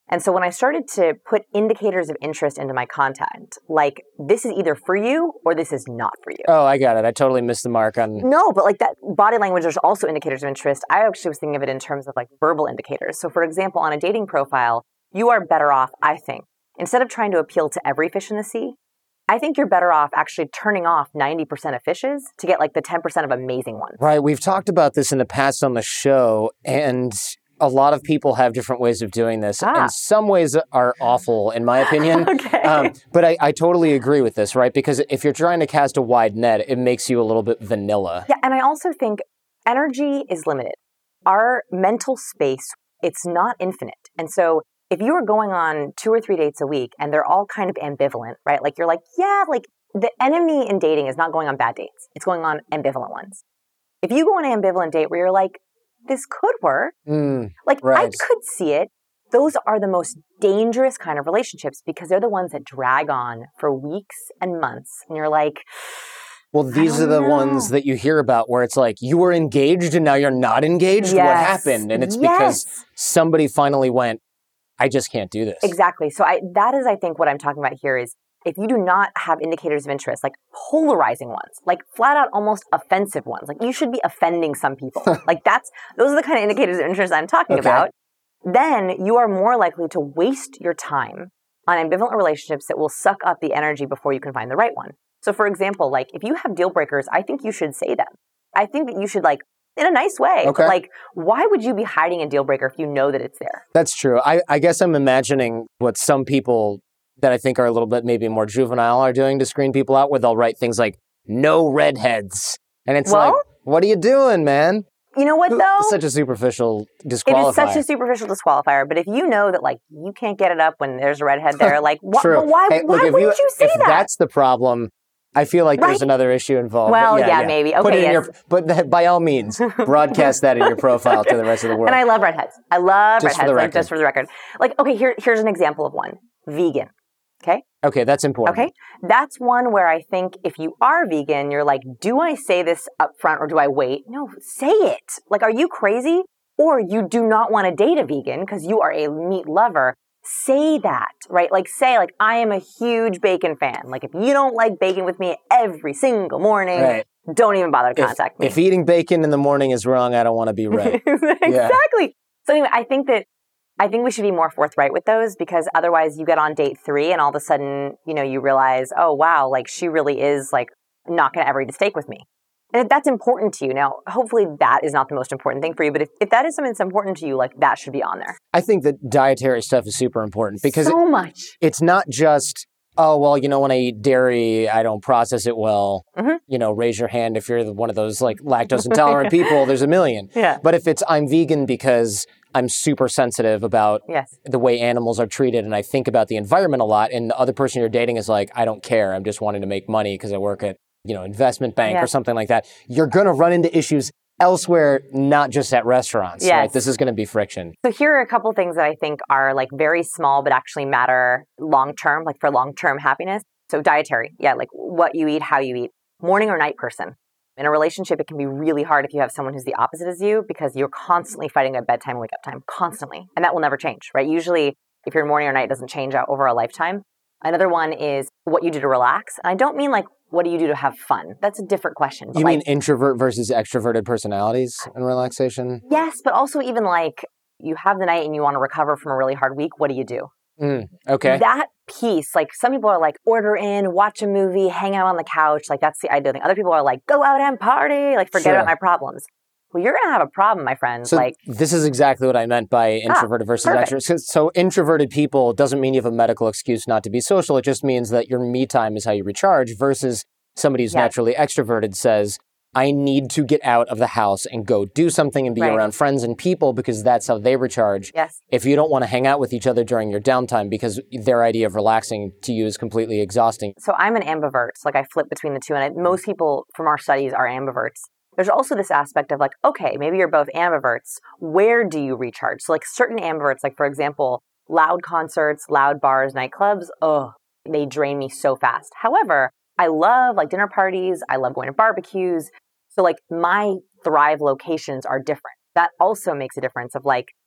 S2: And so when I started to put indicators of interest into my content, like this is either for you or this is not for you.
S1: Oh, I got it. I totally missed the mark on...
S2: No, but like that body language, there's also indicators of interest. I actually was thinking of it in terms of like verbal indicators. So for example, on a dating profile, you are better off, I think, instead of trying to appeal to every fish in the sea, I think you're better off actually turning off ninety percent of fishes to get like the ten percent of amazing ones.
S1: Right. We've talked about this in the past on the show, and a lot of people have different ways of doing this.
S2: Ah.
S1: And some ways are awful, in my opinion.
S2: Okay.
S1: Um, but I, I totally agree with this, right? Because if you're trying to cast a wide net, it makes you a little bit vanilla.
S2: Yeah, and I also think energy is limited. Our mental space, it's not infinite. And so if you are going on two or three dates a week and they're all kind of ambivalent, right? Like you're like, yeah, like the enemy in dating is not going on bad dates. It's going on ambivalent ones. If you go on an ambivalent date where you're like, this could work,
S1: Mm,
S2: like
S1: right.
S2: I could see it, those are the most dangerous kind of relationships because they're the ones that drag on for weeks and months. And you're like,
S1: Well, these
S2: I
S1: are the
S2: don't
S1: ones
S2: know.
S1: that you hear about where it's like, you were engaged and now you're not engaged? What
S2: Yes.
S1: happened? And it's
S2: Yes.
S1: because somebody finally went, I just can't do this.
S2: Exactly. So I, that is, I think, what I'm talking about here is if you do not have indicators of interest, like polarizing ones, like flat out almost offensive ones, like you should be offending some people. Like that's, those are the kind of indicators of interest I'm talking
S1: Okay.
S2: about. Then you are more likely to waste your time on ambivalent relationships that will suck up the energy before you can find the right one. So for example, like if you have deal breakers, I think you should say them. I think that you should like, in a nice way.
S1: Okay.
S2: Like, why would you be hiding a deal breaker if you know that it's there?
S1: That's true. I, I guess I'm imagining what some people that I think are a little bit maybe more juvenile are doing to screen people out, where they'll write things like, no redheads. And it's
S2: Well-
S1: like, what are you doing, man?
S2: You know what though?
S1: It's such a superficial
S2: It
S1: disqualifier.
S2: is such a superficial disqualifier, but if you know that like you can't get it up when there's a redhead there, like wh-
S1: True.
S2: but why,
S1: Hey,
S2: why
S1: look, if
S2: wouldn't you, say
S1: if
S2: that?
S1: that's the problem, I feel like
S2: Right?
S1: there's another issue involved.
S2: Well,
S1: But
S2: yeah, maybe.
S1: Put
S2: Okay,
S1: it in
S2: yes.
S1: your, but th- by all means, broadcast that in your profile to the rest of the world.
S2: And I love redheads. I love
S1: Just for
S2: redheads,
S1: the
S2: like
S1: record.
S2: just for the record. Like, okay, here, here's an example of one. Vegan. Okay?
S1: okay, that's important.
S2: Okay? That's one where I think if you are vegan, you're like, do I say this up front or do I wait? No, say it. Like, are you crazy? Or you do not want to date a vegan because you are a meat lover. Say that, right? Like say like, I am a huge bacon fan. Like if you don't like bacon with me every single morning,
S1: Right.
S2: don't even bother to
S1: If,
S2: contact me.
S1: if eating bacon in the morning is wrong, I don't want to be right.
S2: Exactly. So anyway, I think that I think we should be more forthright with those because otherwise you get on date three and all of a sudden, you know, you realize, oh wow, like she really is like not going to ever eat a steak with me. And if that's important to you, now hopefully that is not the most important thing for you, but if, if that is something that's important to you, like that should be on there.
S1: I think that dietary stuff is super important because
S2: so
S1: it,
S2: much.
S1: it's not just, oh, well, you know, when I eat dairy, I don't process it well.
S2: Mhm.
S1: You know, raise your hand if you're the- one of those like lactose intolerant people. There's a million.
S2: Yeah.
S1: But if it's I'm vegan because I'm super sensitive about
S2: Yes.
S1: the way animals are treated and I think about the environment a lot, and the other person you're dating is like, I don't care. I'm just wanting to make money because I work at, you know, investment bank
S2: Yeah.
S1: or something like that. You're going to run into issues elsewhere, not just at restaurants.
S2: Yes.
S1: Right? This is going to be friction.
S2: So here are a couple things that I think are like very small, but actually matter long-term, like for long-term happiness. So dietary. Yeah. Like what you eat, how you eat. Morning or night person. In a relationship, it can be really hard if you have someone who's the opposite as you because you're constantly fighting at bedtime and wake up time, constantly. And that will never change, right? Usually, if you're morning or night, it doesn't change out over a lifetime. Another one is what you do to relax. And I don't mean like, what do you do to have fun? That's a different question. But
S1: You
S2: like,
S1: mean introvert versus extroverted personalities and relaxation?
S2: yes, but also even like you have the night and you want to recover from a really hard week. What do you do?
S1: Mm, okay.
S2: That piece, like some people are like, order in, watch a movie, hang out on the couch. Like that's the ideal thing. Other people are like, go out and party, like forget
S1: Sure.
S2: about my problems. Well, you're going to have a problem, my friend.
S1: So
S2: like,
S1: this is exactly what I meant by introverted versus
S2: perfect.
S1: extroverted. So, so introverted people doesn't mean you have a medical excuse not to be social. It just means that your me time is how you recharge versus somebody who's
S2: Yes.
S1: naturally extroverted says, I need to get out of the house and go do something and be
S2: Right.
S1: around friends and people because that's how they recharge.
S2: yes.
S1: If you don't want to hang out with each other during your downtime because their idea of relaxing to you is completely exhausting.
S2: So I'm an ambivert. Like I flip between the two. And I, most people from our studies are ambiverts. There's also this aspect of like, okay, maybe you're both ambiverts. Where do you recharge? So like certain ambiverts, like for example, loud concerts, loud bars, nightclubs, oh, they drain me so fast. However, I love like dinner parties. I love going to barbecues. So like my thrive locations are different. That also makes a difference of like,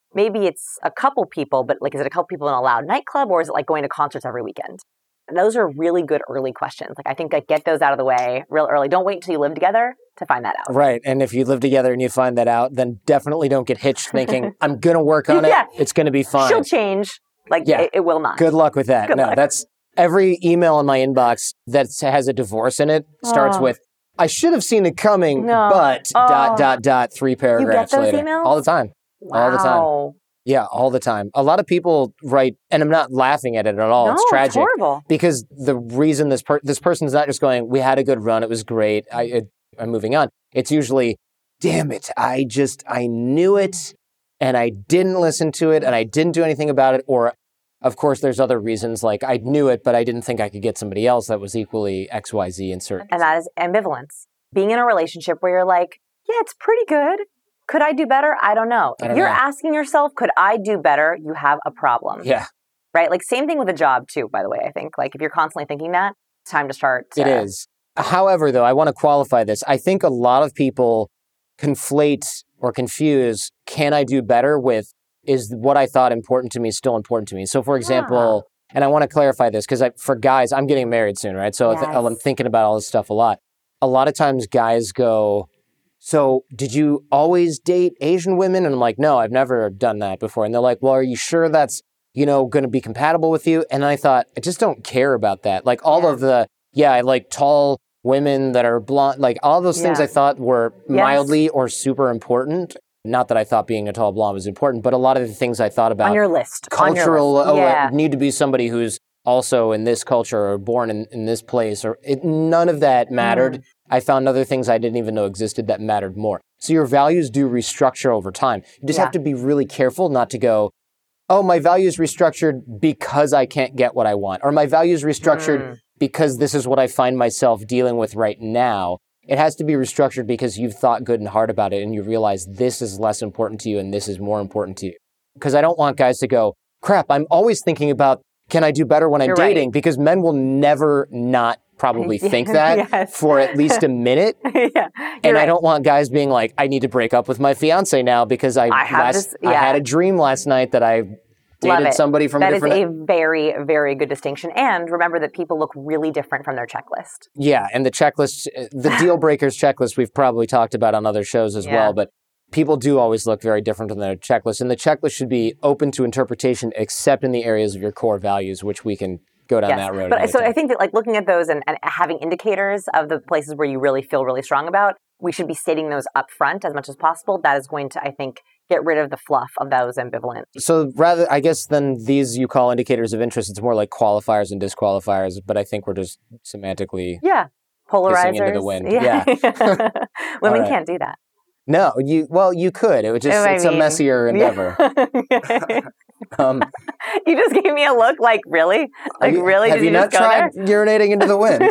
S2: maybe it's a couple people, but like, is it a couple people in a loud nightclub, or is it like going to concerts every weekend? And those are really good early questions. Like, I think like get those out of the way real early. Don't wait until you live together to find that out.
S1: Right. And if you live together and you find that out, then definitely don't get hitched thinking, I'm going to work on it.
S2: Yeah.
S1: It's going to be fine.
S2: She'll change. Like, yeah. it, it will not.
S1: Good luck with that.
S2: Good
S1: no,
S2: luck.
S1: That's every email in my inbox that has a divorce in it starts
S2: oh.
S1: with, I should have seen it coming,
S2: no.
S1: but
S2: oh.
S1: dot, dot, dot, three paragraphs
S2: you get those
S1: later.
S2: Emails?
S1: All the time.
S2: Wow.
S1: All the time. Yeah, all the time. A lot of people write, and I'm not laughing at it at all.
S2: No,
S1: it's tragic.
S2: It's horrible.
S1: Because the reason this per- this person's not just going, we had a good run, it was great, I, it, I'm moving on. It's usually, damn it, I just, I knew it, and I didn't listen to it, and I didn't do anything about it. Or, of course, there's other reasons, like I knew it, but I didn't think I could get somebody else that was equally X Y Z and certain.
S2: And that is ambivalence. Being in a relationship where you're like, yeah, it's pretty good. Could I do better? I don't know.
S1: I don't
S2: if you're
S1: know.
S2: asking yourself, could I do better? You have a problem.
S1: Yeah.
S2: Right? Like, same thing with a job, too, by the way, I think. Like, if you're constantly thinking that, it's time to start. To...
S1: It is. However, though, I want to qualify this. I think a lot of people conflate or confuse, can I do better with, is what I thought important to me still important to me? So, for example, yeah. and I want to clarify this, because for guys, I'm getting married soon, right? So
S2: yes.
S1: th- I'm thinking about all this stuff a lot. A lot of times guys go, so did you always date Asian women? And I'm like, no, I've never done that before. And they're like, well, are you sure that's, you know, going to be compatible with you? And I thought, I just don't care about that. Like all
S2: yeah.
S1: of the, yeah, I like tall women that are blonde, like all those things
S2: yeah.
S1: I thought were
S2: yes.
S1: mildly or super important. Not that I thought being a tall blonde was important, but a lot of the things I thought about.
S2: On your list.
S1: Cultural,
S2: On your list. Yeah.
S1: oh, I need to be somebody who's also in this culture or born in, in this place, or it, none of that mattered. Mm. I found other things I didn't even know existed that mattered more. So your values do restructure over time. You just
S2: yeah.
S1: have to be really careful not to go, oh, my values restructured because I can't get what I want, or my values restructured mm. because this is what I find myself dealing with right now. It has to be restructured because you've thought good and hard about it and you realize this is less important to you and this is more important to you. Because I don't want guys to go, crap, I'm always thinking about, can I do better when I'm
S2: You're
S1: dating?
S2: Right.
S1: Because men will never not probably think that
S2: yes.
S1: for at least a minute.
S2: yeah,
S1: and
S2: right.
S1: I don't want guys being like, I need to break up with my fiance now because I,
S2: I, have
S1: last,
S2: this, yeah.
S1: I had a dream last night that I dated somebody from
S2: that
S1: different...
S2: That is a very, very good distinction. And remember that people look really different from their checklist.
S1: Yeah, and the checklist, the deal breakers checklist we've probably talked about on other shows as
S2: yeah.
S1: well, but people do always look very different on their checklist. And the checklist should be open to interpretation except in the areas of your core values, which we can go down
S2: yes.
S1: that road.
S2: But so
S1: time.
S2: I think that like looking at those and, and having indicators of the places where you really feel really strong about, we should be stating those up front as much as possible. That is going to, I think, get rid of the fluff of those ambivalent.
S1: So rather, I guess than these you call indicators of interest, it's more like qualifiers and disqualifiers, but I think we're just semantically
S2: yeah. polarizers
S1: into the wind.
S2: Yeah.
S1: yeah.
S2: Women
S1: right.
S2: can't do that.
S1: No, you well, you could. It would just
S2: I
S1: it's
S2: mean,
S1: a messier endeavor.
S2: Yeah.
S1: um,
S2: you just gave me a look like, really? Like,
S1: you,
S2: really?
S1: Have
S2: Did
S1: you,
S2: you
S1: not
S2: just go
S1: tried
S2: there?
S1: urinating into the wind?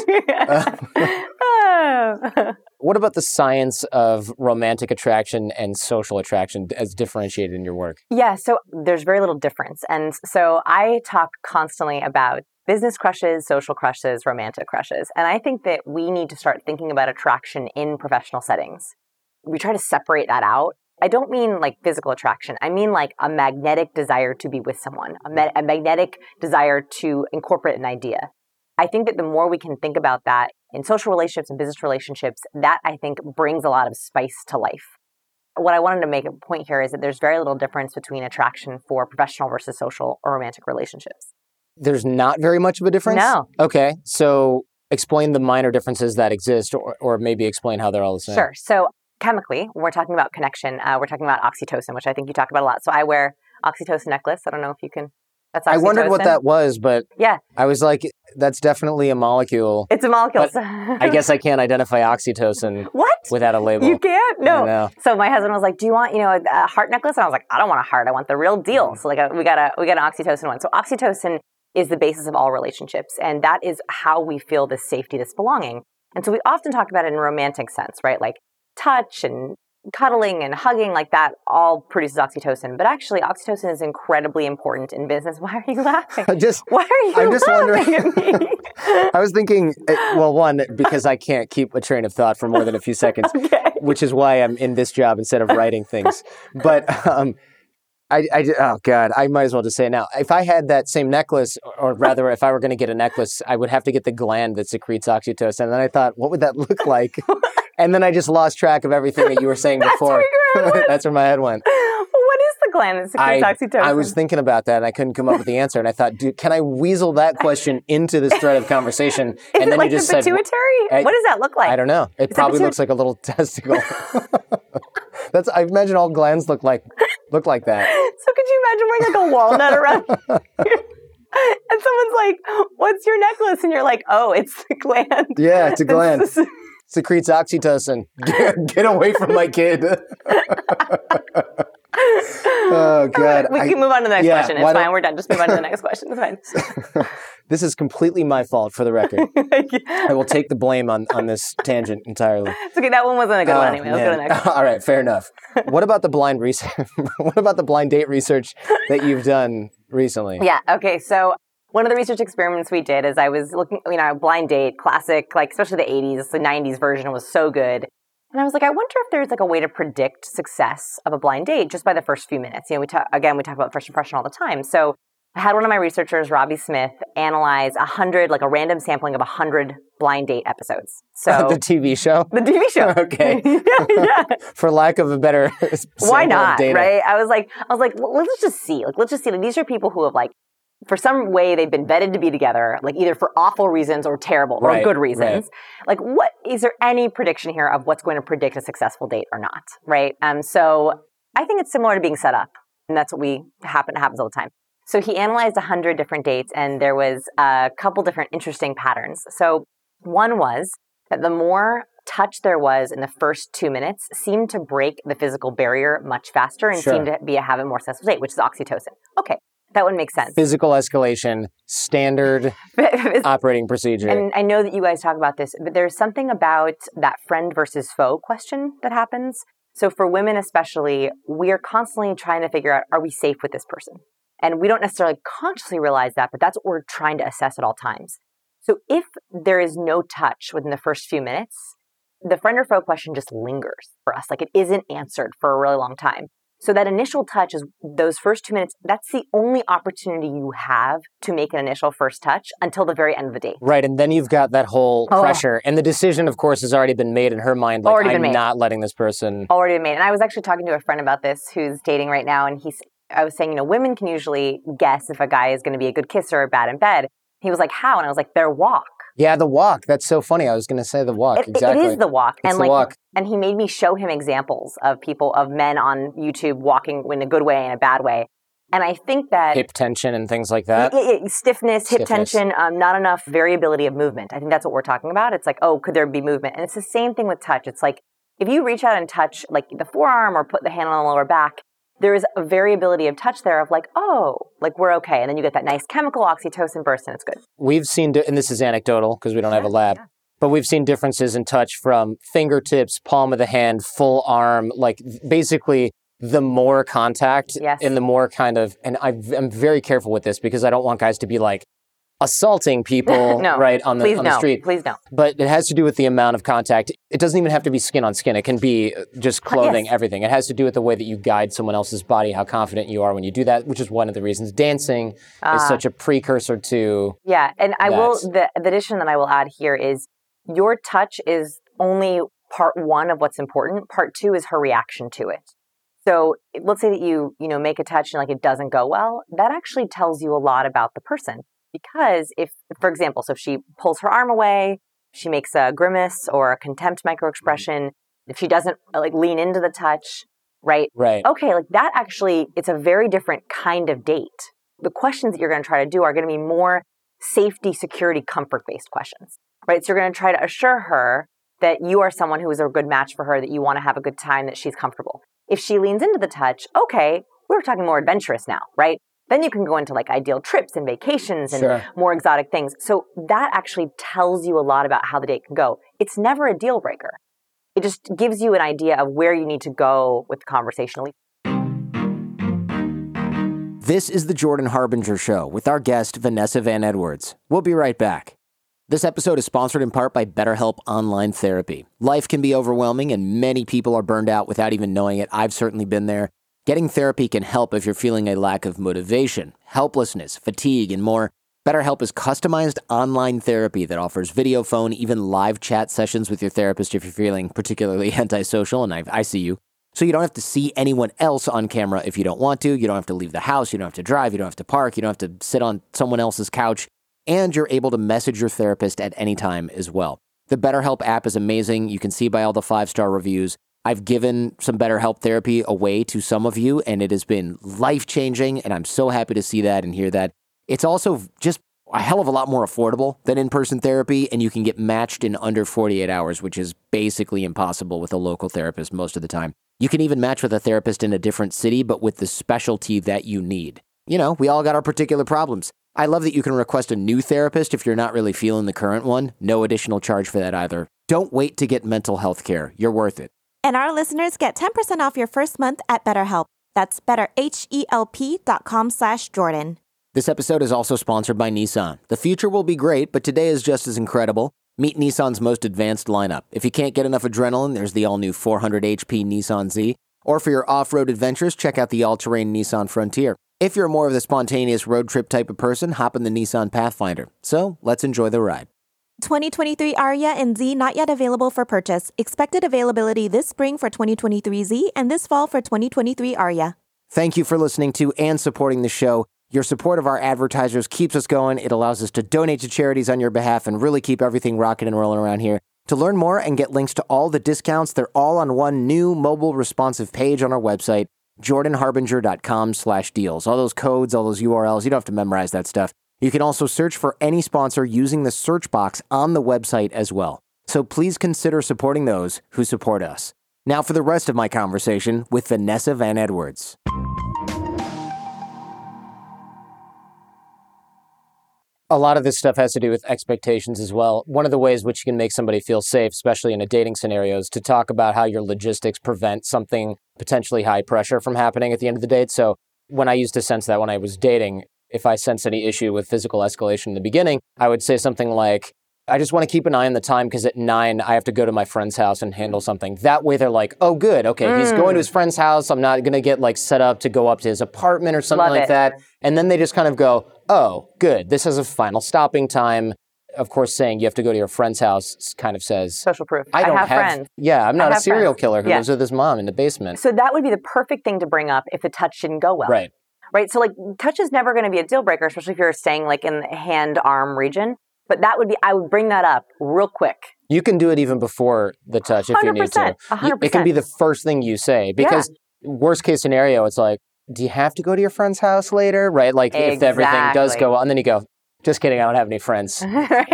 S2: oh.
S1: What about the science of romantic attraction and social attraction as differentiated in your work?
S2: Yeah, so there's very little difference. And so I talk constantly about business crushes, social crushes, romantic crushes. And I think that we need to start thinking about attraction in professional settings. We try to separate that out. I don't mean like physical attraction. I mean like a magnetic desire to be with someone, a, ma- a magnetic desire to incorporate an idea. I think that the more we can think about that in social relationships and business relationships, that I think brings a lot of spice to life. What I wanted to make a point here is that there's very little difference between attraction for professional versus social or romantic relationships.
S1: There's not very much of a difference?
S2: No.
S1: Okay, so explain the minor differences that exist, or, or maybe explain how they're all the same.
S2: Sure. So chemically, when we're talking about connection, uh, we're talking about oxytocin, which I think you talk about a lot. So I wear oxytocin necklace. I don't know if you can, that's oxytocin.
S1: I wondered what that was, but
S2: yeah.
S1: I was like, that's definitely a molecule.
S2: It's a molecule.
S1: But I guess I can't identify oxytocin
S2: what?
S1: without a label.
S2: You can't? No.
S1: no.
S2: So my husband was like, do you want, you know, a, a heart necklace? And I was like, I don't want a heart. I want the real deal. Mm. So like a, we got a, we got an oxytocin one. So oxytocin is the basis of all relationships. And that is how we feel this safety, this belonging. And so we often talk about it in a romantic sense, right? Like touch and cuddling and hugging, like that all produces oxytocin. But actually, oxytocin is incredibly important in business. Why are you laughing?
S1: Just,
S2: Why are you
S1: I'm just
S2: laughing
S1: wondering.
S2: at me?
S1: I was thinking, well, one, because I can't keep a train of thought for more than a few seconds,
S2: okay.
S1: which is why I'm in this job instead of writing things. But um, I, I, oh, God, I might as well just say it now. If I had that same necklace, or rather, if I were going to get a necklace, I would have to get the gland that secretes oxytocin. And then I thought, what would that look like? And then I just lost track of everything that you were saying before.
S2: That's where,
S1: That's where my head went.
S2: What is the gland that secretes
S1: I,
S2: oxytocin?
S1: I was thinking about that, and I couldn't come up with the answer. And I thought, dude, can I weasel that question into this thread of conversation?
S2: Is
S1: and
S2: it
S1: then
S2: like
S1: you just
S2: the
S1: said,
S2: pituitary?
S1: I,
S2: what does that look like?
S1: I don't know. It
S2: is
S1: probably
S2: pitu-
S1: looks like a little testicle. That's. I imagine all glands look like look like that.
S2: So could you imagine wearing like a walnut around here? And someone's like, what's your necklace? And you're like, oh, it's the gland.
S1: Yeah, it's a gland. Secretes oxytocin. Get, get away from my kid. Oh, God.
S2: We
S1: I,
S2: can move on to the next
S1: yeah,
S2: question. It's fine. We're done. Just move on to the next question. It's fine.
S1: This is completely my fault, for the record. I will take the blame on, on this tangent entirely.
S2: It's okay. That one wasn't a good
S1: oh,
S2: one anyway. Let's go to the next one.
S1: All right. Fair enough. What about the blind research? What about the blind date research that you've done recently?
S2: Yeah. Okay. So one of the research experiments we did is I was looking, you know, blind date, classic, like especially the eighties, the nineties version was so good. And I was like, I wonder if there's like a way to predict success of a blind date just by the first few minutes. You know, we talk, again, we talk about first impression all the time. So I had one of my researchers, Robbie Smith, analyze a hundred, like a random sampling of a hundred blind date episodes. So
S1: the T V show?
S2: The T V show.
S1: Okay.
S2: yeah, yeah.
S1: For lack of a better
S2: Why not,
S1: data.
S2: right? I was like, I was like, well, let's just see. Like, let's just see. Like, these are people who have like, for some way they've been vetted to be together, like either for awful reasons or terrible or
S1: right,
S2: good reasons.
S1: Right.
S2: Like, what is there any prediction here of what's going to predict a successful date or not? Right. Um. So I think it's similar to being set up, and that's what we happen happens all the time. So he analyzed a hundred different dates, and there was a couple different interesting patterns. So one was that the more touch there was in the first two minutes seemed to break the physical barrier much faster and
S1: sure.
S2: seemed to be a have a more successful date, which is oxytocin. Okay. That would make sense.
S1: Physical escalation, standard operating procedure.
S2: And I know that you guys talk about this, but there's something about that friend versus foe question that happens. So for women especially, we are constantly trying to figure out, are we safe with this person? And we don't necessarily consciously realize that, but that's what we're trying to assess at all times. So if there is no touch within the first few minutes, the friend or foe question just lingers for us. Like it isn't answered for a really long time. So that initial touch is those first two minutes, that's the only opportunity you have to make an initial first touch until the very end of the date.
S1: Right. And then you've got that whole oh. pressure. And the decision, of course, has already been made in her mind. Like,
S2: already been
S1: I'm
S2: made.
S1: not letting this person.
S2: Already been made. And I was actually talking to a friend about this who's dating right now. And he's, I was saying, you know, women can usually guess if a guy is going to be a good kisser or bad in bed. He was like, how? And I was like, their walk.
S1: Yeah, the walk. That's so funny. I was going to say the walk.
S2: It,
S1: exactly.
S2: It is the walk.
S1: It's
S2: and
S1: the
S2: like,
S1: walk.
S2: And he made me show him examples of people, of men on YouTube walking in a good way and a bad way. And I think that...
S1: Hip tension and things like that.
S2: Y- y- stiffness, hip
S1: Stiffness.
S2: tension, um, not enough variability of movement. I think that's what we're talking about. It's like, oh, could there be movement? And it's the same thing with touch. It's like, if you reach out and touch like the forearm or put the hand on the lower back, there is a variability of touch there of like, oh, like we're okay. And then you get that nice chemical oxytocin burst and it's good.
S1: We've seen, di- and this is anecdotal because we don't have a lab,
S2: yeah.
S1: but we've seen differences in touch from fingertips, palm of the hand, full arm, like basically the more contact
S2: yes.
S1: and the more kind of, and I, I'm very careful with this because I don't want guys to be like assaulting people
S2: no,
S1: right on the
S2: please
S1: on
S2: no,
S1: the street.
S2: Please don't.
S1: But it has to do with the amount of contact. It doesn't even have to be skin on skin. It can be just clothing,
S2: yes.
S1: everything. It has to do with the way that you guide someone else's body, how confident you are when you do that, which is one of the reasons dancing uh, is such a precursor to
S2: Yeah, and I
S1: that.
S2: will, the, the addition that I will add here is your touch is only part one of what's important. Part two is her reaction to it. So let's say that you, you know, make a touch and like it doesn't go well. That actually tells you a lot about the person. Because if, for example, so if she pulls her arm away, she makes a grimace or a contempt microexpression, if she doesn't like lean into the touch, right?
S1: Right.
S2: Okay, like that actually, it's a very different kind of date. The questions that you're going to try to do are going to be more safety, security, comfort-based questions, right? So you're going to try to assure her that you are someone who is a good match for her, that you want to have a good time, that she's comfortable. If she leans into the touch, okay, we're talking more adventurous now, right? Then you can go into like ideal trips and vacations and
S1: sure.
S2: more exotic things. So that actually tells you a lot about how the date can go. It's never a deal breaker. It just gives you an idea of where you need to go with the conversation.
S1: This is the Jordan Harbinger Show with our guest, Vanessa Van Edwards. We'll be right back. This episode is sponsored in part by BetterHelp Online Therapy. Life can be overwhelming and many people are burned out without even knowing it. I've certainly been there. Getting therapy can help if you're feeling a lack of motivation, helplessness, fatigue, and more. BetterHelp is customized online therapy that offers video, phone, even live chat sessions with your therapist if you're feeling particularly antisocial, and I, I see you. So you don't have to see anyone else on camera if you don't want to. You don't have to leave the house. You don't have to drive. You don't have to park. You don't have to sit on someone else's couch. And you're able to message your therapist at any time as well. The BetterHelp app is amazing. You can see by all the five-star reviews. I've given some BetterHelp therapy away to some of you, and it has been life-changing, and I'm so happy to see that and hear that. It's also just a hell of a lot more affordable than in-person therapy, and you can get matched in under forty-eight hours, which is basically impossible with a local therapist most of the time. You can even match with a therapist in a different city, but with the specialty that you need. You know, we all got our particular problems. I love that you can request a new therapist if you're not really feeling the current one. No additional charge for that either. Don't wait to get mental health care. You're worth it.
S3: And our listeners get ten percent off your first month at BetterHelp. That's betterhelp.com slash Jordan.
S1: This episode is also sponsored by Nissan. The future will be great, but today is just as incredible. Meet Nissan's most advanced lineup. If you can't get enough adrenaline, there's the all-new four hundred H P Nissan Z. Or for your off-road adventures, check out the all-terrain Nissan Frontier. If you're more of the spontaneous road trip type of person, hop in the Nissan Pathfinder. So let's enjoy the ride.
S3: twenty twenty-three Aria and Z not yet available for purchase. Expected availability this spring for twenty twenty-three Z and this fall for twenty twenty-three Aria.
S1: Thank you for listening to and supporting the show. Your support of our advertisers keeps us going. It allows us to donate to charities on your behalf and really keep everything rocking and rolling around here. To learn more and get links to all the discounts, they're all on one new mobile responsive page on our website, jordanharbinger.com slash deals. All those codes, all those U R Ls, you don't have to memorize that stuff. You can also search for any sponsor using the search box on the website as well. So please consider supporting those who support us. Now for the rest of my conversation with Vanessa Van Edwards. A lot of this stuff has to do with expectations as well. One of the ways which you can make somebody feel safe, especially in a dating scenario, is to talk about how your logistics prevent something potentially high pressure from happening at the end of the date. So when I used to sense that when I was dating, if I sense any issue with physical escalation in the beginning, I would say something like, I just want to keep an eye on the time because at nine, I have to go to my friend's house and handle something. That way they're like, oh, good. Okay, mm. he's going to his friend's house. I'm not going to get like set up to go up to his apartment or something
S2: Love
S1: like
S2: it.
S1: that. And then they just kind of go, oh, good. This has a final stopping time. Of course, saying you have to go to your friend's house kind of says...
S2: Social proof.
S1: I don't
S2: I have,
S1: have
S2: friends.
S1: Yeah, I'm not a serial
S2: friends.
S1: killer who
S2: yeah.
S1: lives with his mom in the basement.
S2: So that would be the perfect thing to bring up if the touch didn't go well.
S1: Right.
S2: Right? So like touch is never going to be a deal breaker, especially if you're staying like in the hand-arm region. But that would be, I would bring that up real quick.
S1: You can do it even before the touch if you need to.
S2: one hundred percent.
S1: It can be the first thing you say because yeah. worst case scenario, it's like, do you have to go to your friend's house later? Right? Like
S2: exactly.
S1: if everything does go well, and then you go, just kidding, I don't have any friends.
S2: right.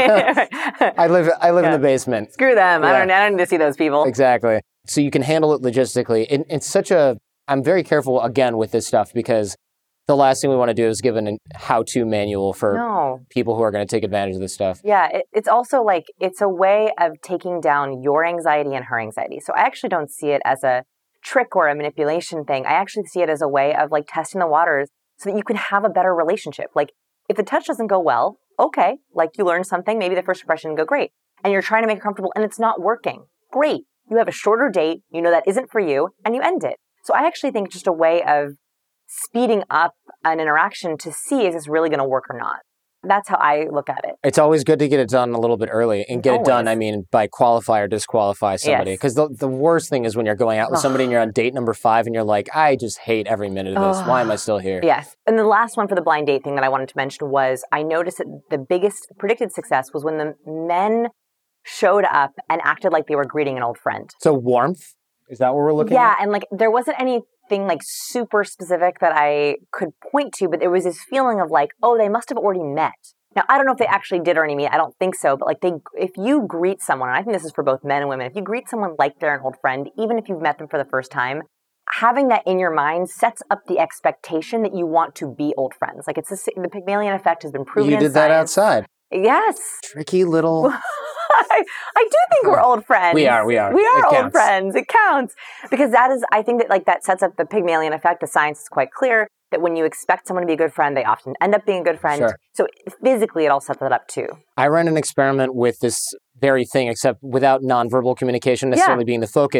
S1: I live I live
S2: yeah.
S1: in the basement.
S2: Screw them.
S1: Yeah.
S2: I don't I don't need to see those people.
S1: Exactly. So you can handle it logistically. It, it's such a, I'm very careful again with this stuff because the last thing we want to do is give an how-to manual for
S2: no.
S1: people who are going to take advantage of this stuff.
S2: Yeah, it, it's also like, it's a way of taking down your anxiety and her anxiety. So I actually don't see it as a trick or a manipulation thing. I actually see it as a way of like testing the waters so that you can have a better relationship. Like if the touch doesn't go well, okay, like you learned something, maybe the first impression didn't go great. And you're trying to make it comfortable and it's not working. Great. You have a shorter date, you know that isn't for you, and you end it. So I actually think just a way of speeding up an interaction to see is this really going to work or not. That's how I look at it.
S1: It's always good to get it done a little bit early and get
S2: always.
S1: it done, I mean, by qualify or disqualify somebody. Because yes. the, the worst thing is when you're going out with somebody and you're on date number five and you're like, I just hate every minute of this. Why am I still here?
S2: Yes. And the last one for the blind date thing that I wanted to mention was I noticed that the biggest predicted success was when the men showed up and acted like they were greeting an old friend.
S1: So warmth? Is that what we're looking
S2: yeah,
S1: at?
S2: Yeah, and like there wasn't anything like super specific that I could point to, but there was this feeling of like, oh, they must have already met. Now, I don't know if they actually did already meet. I don't think so. But like they, if you greet someone, and I think this is for both men and women, if you greet someone like they're an old friend, even if you've met them for the first time, having that in your mind sets up the expectation that you want to be old friends. Like it's a, the Pygmalion effect has been proven
S1: You
S2: in
S1: did that
S2: science.
S1: outside.
S2: Yes.
S1: Tricky little...
S2: I, I do think we're old friends.
S1: We are, we are.
S2: We are
S1: It
S2: old
S1: counts.
S2: friends. It counts. Because that is, I think that like that sets up the Pygmalion effect. The science is quite clear that when you expect someone to be a good friend, they often end up being a good friend.
S1: Sure.
S2: So physically, it all sets that up too.
S1: I ran an experiment with this very thing, except without nonverbal communication necessarily
S2: Yeah.
S1: being the focus.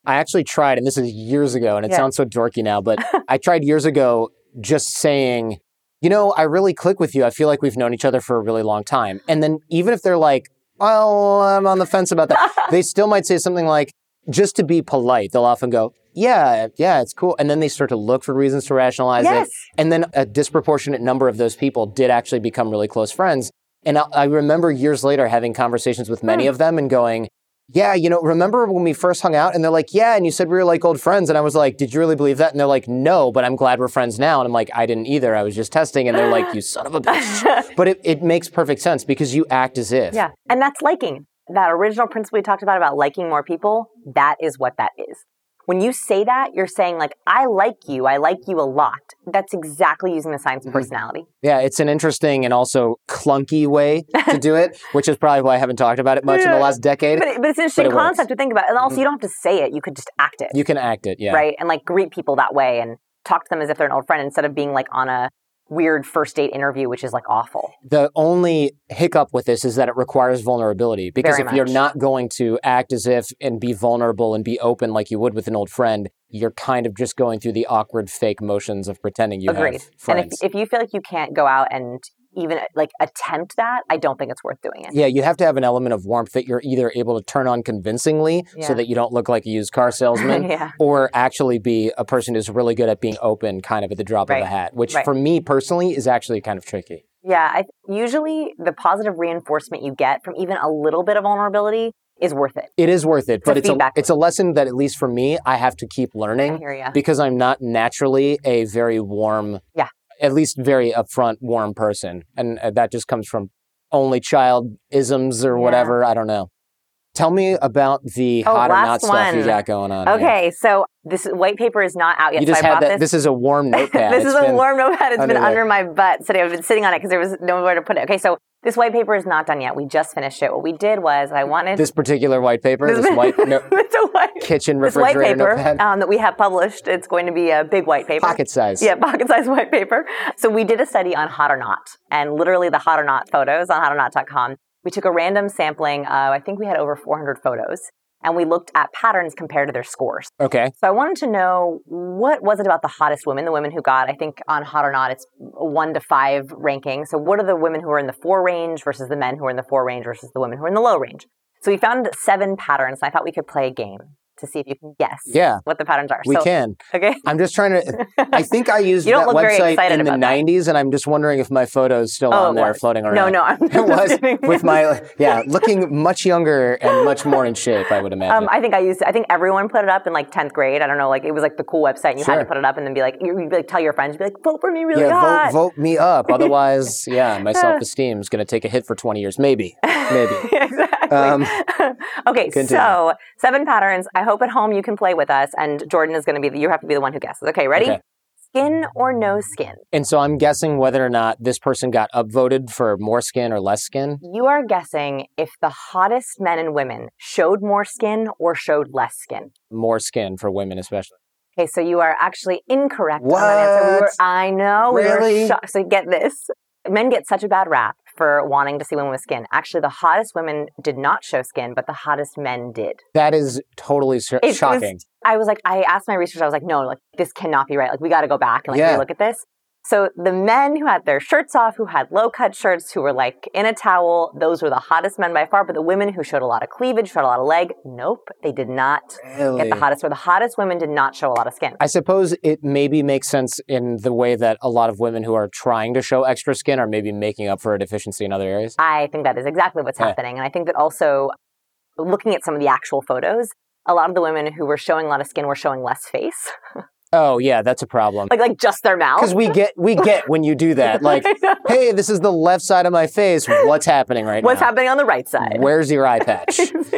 S1: I actually tried, and this is years ago, and it
S2: Yeah.
S1: sounds so dorky now, but I tried years ago just saying, you know, I really click with you. I feel like we've known each other for a really long time. And then even if they're like, well, I'm on the fence about that, they still might say something like, just to be polite, they'll often go, yeah, yeah, it's cool. And then they start to look for reasons to rationalize
S2: Yes.
S1: it. And then a disproportionate number of those people did actually become really close friends. And I, I remember years later having conversations with many
S2: Hmm.
S1: of them and going, yeah, you know, remember when we first hung out? And they're like, yeah, and you said we were like old friends. And I was like, did you really believe that? And they're like, no, but I'm glad we're friends now. And I'm like, I didn't either. I was just testing. And they're like, you son of a bitch. But it, it makes perfect sense because you act as if.
S2: Yeah. And that's liking. That original principle we talked about, about liking more people, that is what that is. When you say that, you're saying like, I like you, I like you a lot. That's exactly using the science of personality.
S1: Yeah, it's an interesting and also clunky way to do it, which is probably why I haven't talked about it much in the last decade.
S2: But, it, but it's an interesting
S1: But it works.
S2: concept to think about. And also, you don't have to say it. You could just act it.
S1: You can act it, yeah.
S2: Right? And like greet people that way and talk to them as if they're an old friend instead of being like on a weird first date interview, which is like awful.
S1: The only hiccup with this is that it requires vulnerability because
S2: Very
S1: if you're
S2: much.
S1: not going to act as if and be vulnerable and be open like you would with an old friend, you're kind of just going through the awkward fake motions of pretending you
S2: Agreed.
S1: have
S2: And
S1: friends.
S2: if, if you feel like you can't go out and even like attempt that, I don't think it's worth doing it.
S1: Yeah, you have to have an element of warmth that you're either able to turn on convincingly
S2: Yeah.
S1: so that you don't look like a used car salesman
S2: Yeah.
S1: or actually be a person who's really good at being open kind of at the drop
S2: Right.
S1: of a hat, which
S2: Right.
S1: for me personally is actually kind of tricky.
S2: Yeah, I, usually the positive reinforcement you get from even a little bit of vulnerability is worth it.
S1: It is worth it, but it's a,
S2: feedback
S1: it's a lesson that at least for me, I have to keep
S2: I
S1: learning
S2: hear ya.
S1: because I'm not naturally a very warm,
S2: Yeah.
S1: at least very upfront, warm person. And uh, that just comes from only child isms or
S2: Yeah.
S1: whatever. I don't know. Tell me about the
S2: Oh,
S1: hot or not
S2: last
S1: stuff you
S2: one.
S1: got going on. here.
S2: Okay, so this white paper is not out yet.
S1: You
S2: so
S1: just
S2: I
S1: had
S2: bought
S1: that.
S2: this.
S1: This is a warm notepad.
S2: This
S1: It's
S2: is a
S1: been
S2: warm notepad. It's
S1: under
S2: been
S1: there.
S2: under my butt today. I've been sitting on it because there was nowhere to put it. Okay, so this white paper is not done yet. We just finished it. What we did was I wanted
S1: This particular white paper, this white no,
S2: it's a white
S1: kitchen
S2: this white
S1: refrigerator
S2: paper
S1: notepad,
S2: um, that we have published. It's going to be a big white paper.
S1: pocket size.
S2: Yeah, pocket size white paper. So we did a study on hot or not, and literally the hot or not photos on hot or not dot com. We took a random sampling. Uh, I think we had over four hundred photos, and we looked at patterns compared to their scores.
S1: Okay.
S2: So I wanted to know, what was it about the hottest women, the women who got, I think on Hot or Not, it's a one to five ranking. So what are the women who are in the four range versus the men who are in the four range versus the women who are in the low range? So we found seven patterns, and I thought we could play a game to see if you can guess
S1: Yeah.
S2: what the patterns are.
S1: We
S2: so,
S1: can.
S2: Okay.
S1: I'm just trying to. I think I used
S2: You don't
S1: that
S2: look very
S1: website
S2: excited
S1: in the
S2: about that.
S1: nineties, and I'm just wondering if my photo's still
S2: Oh,
S1: on
S2: it
S1: there
S2: was.
S1: floating around.
S2: No, no, I'm
S1: It was
S2: just kidding.
S1: with my yeah, looking much younger and much more in shape. I would imagine.
S2: Um, I think I used. I think everyone put it up in like tenth grade. I don't know, like it was like the cool website, and you had
S1: Sure.
S2: to put it up, and then be like, you you'd be like, tell your friends, you'd be like, vote for me, really
S1: yeah,
S2: hot.
S1: vote vote me up. Otherwise, yeah, my self-esteem is going to take a hit for twenty years. Maybe, maybe.
S2: Exactly.
S1: Um,
S2: okay,
S1: continue.
S2: so seven patterns. I hope at home you can play with us, and Jordan is going to be. The, you have to be the one who guesses. Okay, ready?
S1: Okay.
S2: Skin or no skin?
S1: And so I'm guessing whether or not this person got upvoted for more skin or less skin.
S2: You are guessing if the hottest men and women showed more skin or showed less skin.
S1: More skin for women, especially.
S2: Okay, so you are actually incorrect on that answer. We
S1: What?
S2: were, I know. We
S1: Really?
S2: were shocked. So get this. Men get such a bad rap for wanting to see women with skin. Actually, the hottest women did not show skin, but the hottest men did.
S1: That is totally sh-
S2: It was-
S1: shocking.
S2: I was like, I asked my researcher, I was like, no, like this cannot be right. Like we got to go back and like
S1: Yeah.
S2: look at this. So the men who had their shirts off, who had low cut shirts, who were like in a towel, those were the hottest men by far. But the women who showed a lot of cleavage, showed a lot of leg, nope, they did not
S1: Really?
S2: get the hottest. Where the hottest women did not show a lot of skin.
S1: I suppose it maybe makes sense in the way that a lot of women who are trying to show extra skin are maybe making up for a deficiency in other areas.
S2: I think that is exactly what's
S1: Yeah.
S2: happening. And I think that also looking at some of the actual photos, a lot of the women who were showing a lot of skin were showing less face.
S1: Oh yeah, that's a problem.
S2: like like just their mouth.
S1: Because we get we get when you do that. Like,
S2: I know.
S1: hey, this is the left side of my face. What's happening right
S2: What's
S1: now?
S2: happening on the right side?
S1: Where's your eye patch?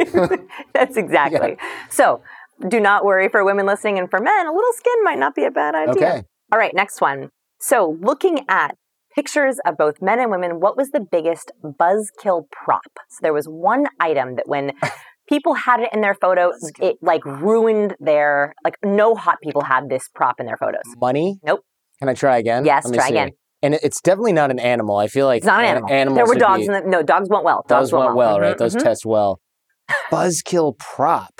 S2: That's exactly. So do not worry for women listening, and for men, a little skin might not be a bad idea.
S1: Okay.
S2: All right, next one. So looking at pictures of both men and women, what was the biggest buzzkill prop? So there was one item that when people had it in their photo, it like ruined their, like no hot people had this prop in their photos.
S1: Money?
S2: Nope.
S1: Can I try again?
S2: Yes,
S1: Let me
S2: try
S1: see.
S2: again.
S1: And it- it's definitely not an animal. I feel like
S2: It's not an
S1: an-
S2: animal.
S1: animals
S2: There were
S1: would
S2: dogs
S1: be-
S2: in the, no, dogs went well. Dogs
S1: Those went well,
S2: Mhm,
S1: right? Those
S2: mhm.
S1: test well. Buzzkill prop.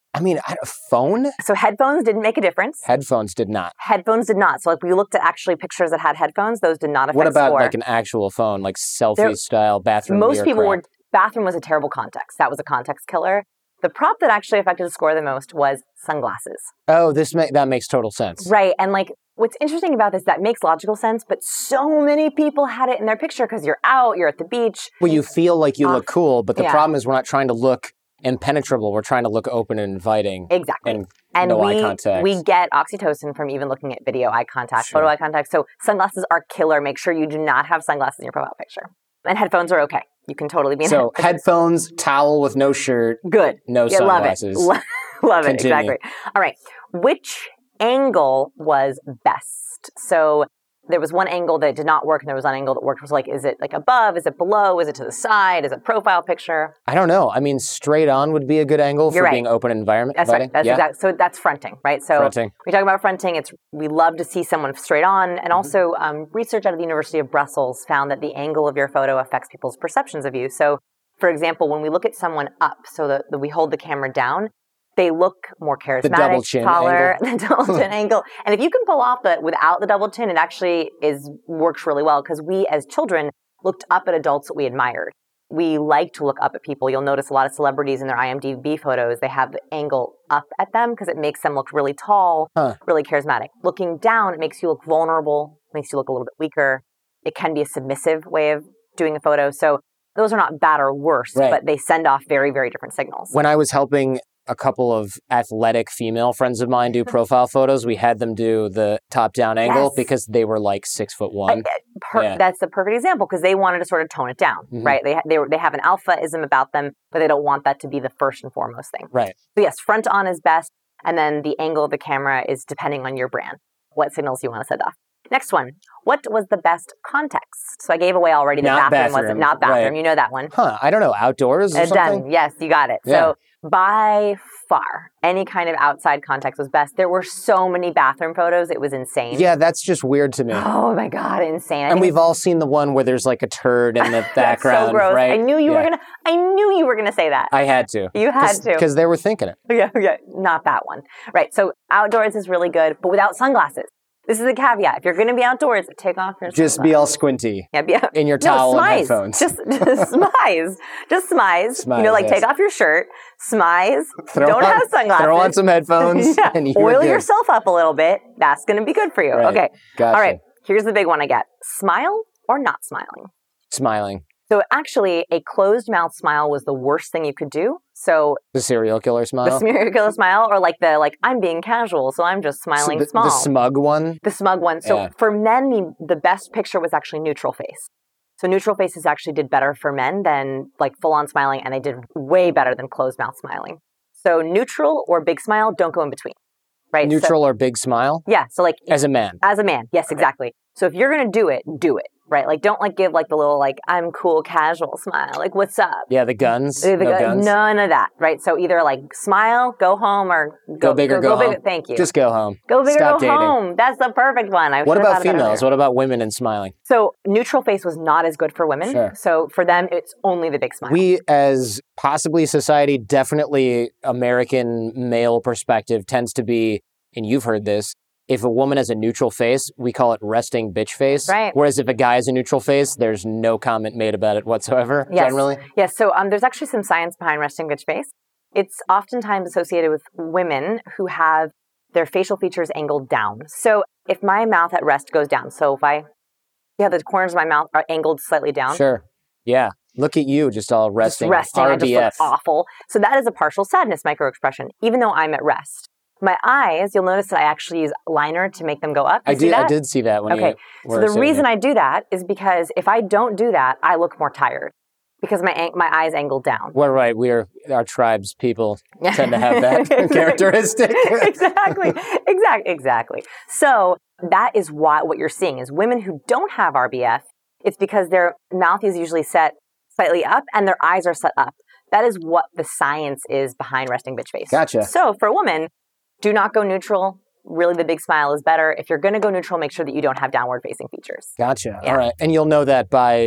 S1: I mean, I, a phone?
S2: So headphones didn't make a difference.
S1: Headphones did not.
S2: Headphones did not. So like we looked at actually pictures that had headphones, those did not affect
S1: What about
S2: score.
S1: like an actual phone, like selfie
S2: There-
S1: style bathroom
S2: Most
S1: mirror
S2: people
S1: crap?
S2: were, bathroom was a terrible context. That was a context killer. The prop that actually affected the score the most was sunglasses.
S1: Oh, this ma- that makes total sense.
S2: Right. And like what's interesting about this, that makes logical sense, but so many people had it in their picture because you're out, you're at the beach.
S1: Well, you feel like you
S2: Uh,
S1: look cool, but the
S2: yeah.
S1: problem is we're not trying to look impenetrable. We're trying to look open and inviting.
S2: Exactly.
S1: And,
S2: And
S1: no
S2: we,
S1: eye contact.
S2: we get oxytocin from even looking at video eye contact,
S1: Sure.
S2: photo eye contact. So sunglasses are killer. Make sure you do not have sunglasses in your profile picture. And headphones are okay. You can totally be in
S1: So
S2: headphones.
S1: headphones, towel with no shirt,
S2: Good.
S1: no
S2: Yeah, love it.
S1: sunglasses.
S2: Lo- love it.
S1: Continue.
S2: Exactly. All right. Which angle was best? So there was one angle that did not work and there was one angle that worked. It was like, is it like above? Is it below? Is it to the side? Is it profile picture?
S1: I don't know. I mean, straight on would be a good angle
S2: You're
S1: for
S2: right.
S1: being open environment.
S2: That's
S1: inviting.
S2: right. That's
S1: yeah.
S2: exact. So that's fronting, right? So
S1: Fronting.
S2: we talk about fronting. It's we love to see someone straight on, and
S1: Mm-hmm.
S2: also um, research out of the University of Brussels found that the angle of your photo affects people's perceptions of you. So, for example, when we look at someone up, so that, that we hold the camera down, they look more charismatic,
S1: double chin
S2: taller, the double chin angle. And if you can pull off the without the double chin, it actually is works really well because we as children looked up at adults that we admired. We like to look up at people. You'll notice a lot of celebrities in their I M D B photos, they have the angle up at them because it makes them look really tall,
S1: Huh.
S2: really charismatic. Looking down, it makes you look vulnerable, makes you look a little bit weaker. It can be a submissive way of doing a photo. So those are not bad or worse,
S1: Right.
S2: but they send off very, very different signals.
S1: When I was helping a couple of athletic female friends of mine do profile photos, we had them do the top-down angle
S2: Yes.
S1: because they were like six foot one.
S2: Per-
S1: Yeah.
S2: That's the perfect example because they wanted to sort of tone it down,
S1: Mhm.
S2: right? They, ha- they, were- they have an alphaism about them, but they don't want that to be the first and foremost thing.
S1: Right.
S2: So yes, front on is best. And then the angle of the camera is depending on your brand, what signals you want to send off. Next one. What was the best context? So I gave away already the
S1: Not
S2: bathroom, wasn't
S1: bathroom,
S2: not bathroom.
S1: right.
S2: You know that one.
S1: Huh. I don't know. Outdoors or
S2: Uh,
S1: something?
S2: done. Yes, you got it.
S1: Yeah.
S2: So by far, any kind of outside context was best. There were so many bathroom photos. It was insane.
S1: Yeah, that's just weird to me.
S2: Oh my God, insane. I
S1: And
S2: think
S1: we've all seen the one where there's like a turd in the
S2: that's
S1: background,
S2: so gross.
S1: right?
S2: I knew you
S1: Yeah.
S2: were gonna. I knew you were gonna say that.
S1: I had to.
S2: You had to.
S1: Because they were thinking it.
S2: Yeah, yeah, not that one. Right. So outdoors is really good, but without sunglasses. This is a caveat. If you're going to be outdoors, take off your
S1: Just be all squinty
S2: yeah, be,
S1: in your
S2: no,
S1: towel and
S2: smize.
S1: headphones.
S2: Just, just smize. Just smize.
S1: Smize,
S2: You know, like
S1: yes.
S2: take off your shirt, smize.
S1: Throw
S2: Don't
S1: on,
S2: have sunglasses.
S1: Throw on some headphones.
S2: Yeah.
S1: And you're
S2: Oil
S1: good.
S2: yourself up a little bit. That's going to be good for you.
S1: Right.
S2: Okay.
S1: Gotcha.
S2: All right. Here's the big one I get. Smile or not smiling?
S1: Smiling.
S2: So actually, a closed mouth smile was the worst thing you could do. So
S1: The serial killer smile.
S2: the serial killer smile, or like the like I'm being casual, so I'm just
S1: So
S2: smiling
S1: the,
S2: small.
S1: the smug one.
S2: The smug one. So
S1: Yeah.
S2: for men, the, the best picture was actually neutral face. So neutral faces actually did better for men than like full on smiling, and they did way better than closed mouth smiling. So neutral or big smile, don't go in between. Right? So-
S1: Neutral or big smile.
S2: yeah. So like
S1: As a man.
S2: as a man, yes, exactly. So if you're gonna do it, do it. Right? Like don't like give like the little like I'm cool casual smile. Like what's up?
S1: Yeah, the guns.
S2: The- the
S1: no
S2: gu-
S1: guns.
S2: None of that. Right? So either like smile, go home, or
S1: Go big or go home.
S2: big. Thank you.
S1: Just go home.
S2: go big
S1: Stop
S2: or go
S1: dating.
S2: home. That's the perfect one. I
S1: What
S2: should've
S1: about
S2: thought of that
S1: females?
S2: earlier.
S1: What about women and smiling?
S2: So neutral face was not as good for women.
S1: Sure.
S2: So for them, it's only the big smile.
S1: We, as possibly society, definitely American male perspective tends to be, and you've heard this, if a woman has a neutral face, we call it resting bitch face.
S2: Right.
S1: Whereas if a guy has a neutral face, there's no comment made about it whatsoever,
S2: Yes.
S1: generally.
S2: Yes. So um, there's actually some science behind resting bitch face. It's oftentimes associated with women who have their facial features angled down. So if my mouth at rest goes down, so if I, yeah, the corners of my mouth are angled slightly down.
S1: Sure. Yeah. Look at you, just all
S2: Just
S1: resting.
S2: resting, I
S1: R B F.
S2: just look awful. So that is a partial sadness microexpression, even though I'm at rest. My eyes, you'll notice that I actually use liner to make them go up. You
S1: I
S2: see
S1: did.
S2: that?
S1: I did see that when
S2: Okay.
S1: you
S2: So
S1: were
S2: the
S1: saying
S2: reason
S1: it.
S2: I do that is because if I don't do that, I look more tired because my an- my eyes angle down.
S1: Well, right. We are our tribes people tend to have that characteristic.
S2: exactly. Exactly. Exactly. So that is why what you're seeing is women who don't have R B F. It's because their mouth is usually set slightly up and their eyes are set up. That is what the science is behind resting bitch face.
S1: Gotcha.
S2: So for a woman, do not go neutral. Really, the big smile is better. If you're going to go neutral, make sure that you don't have downward facing features.
S1: Gotcha.
S2: Yeah.
S1: All right. And you'll know that by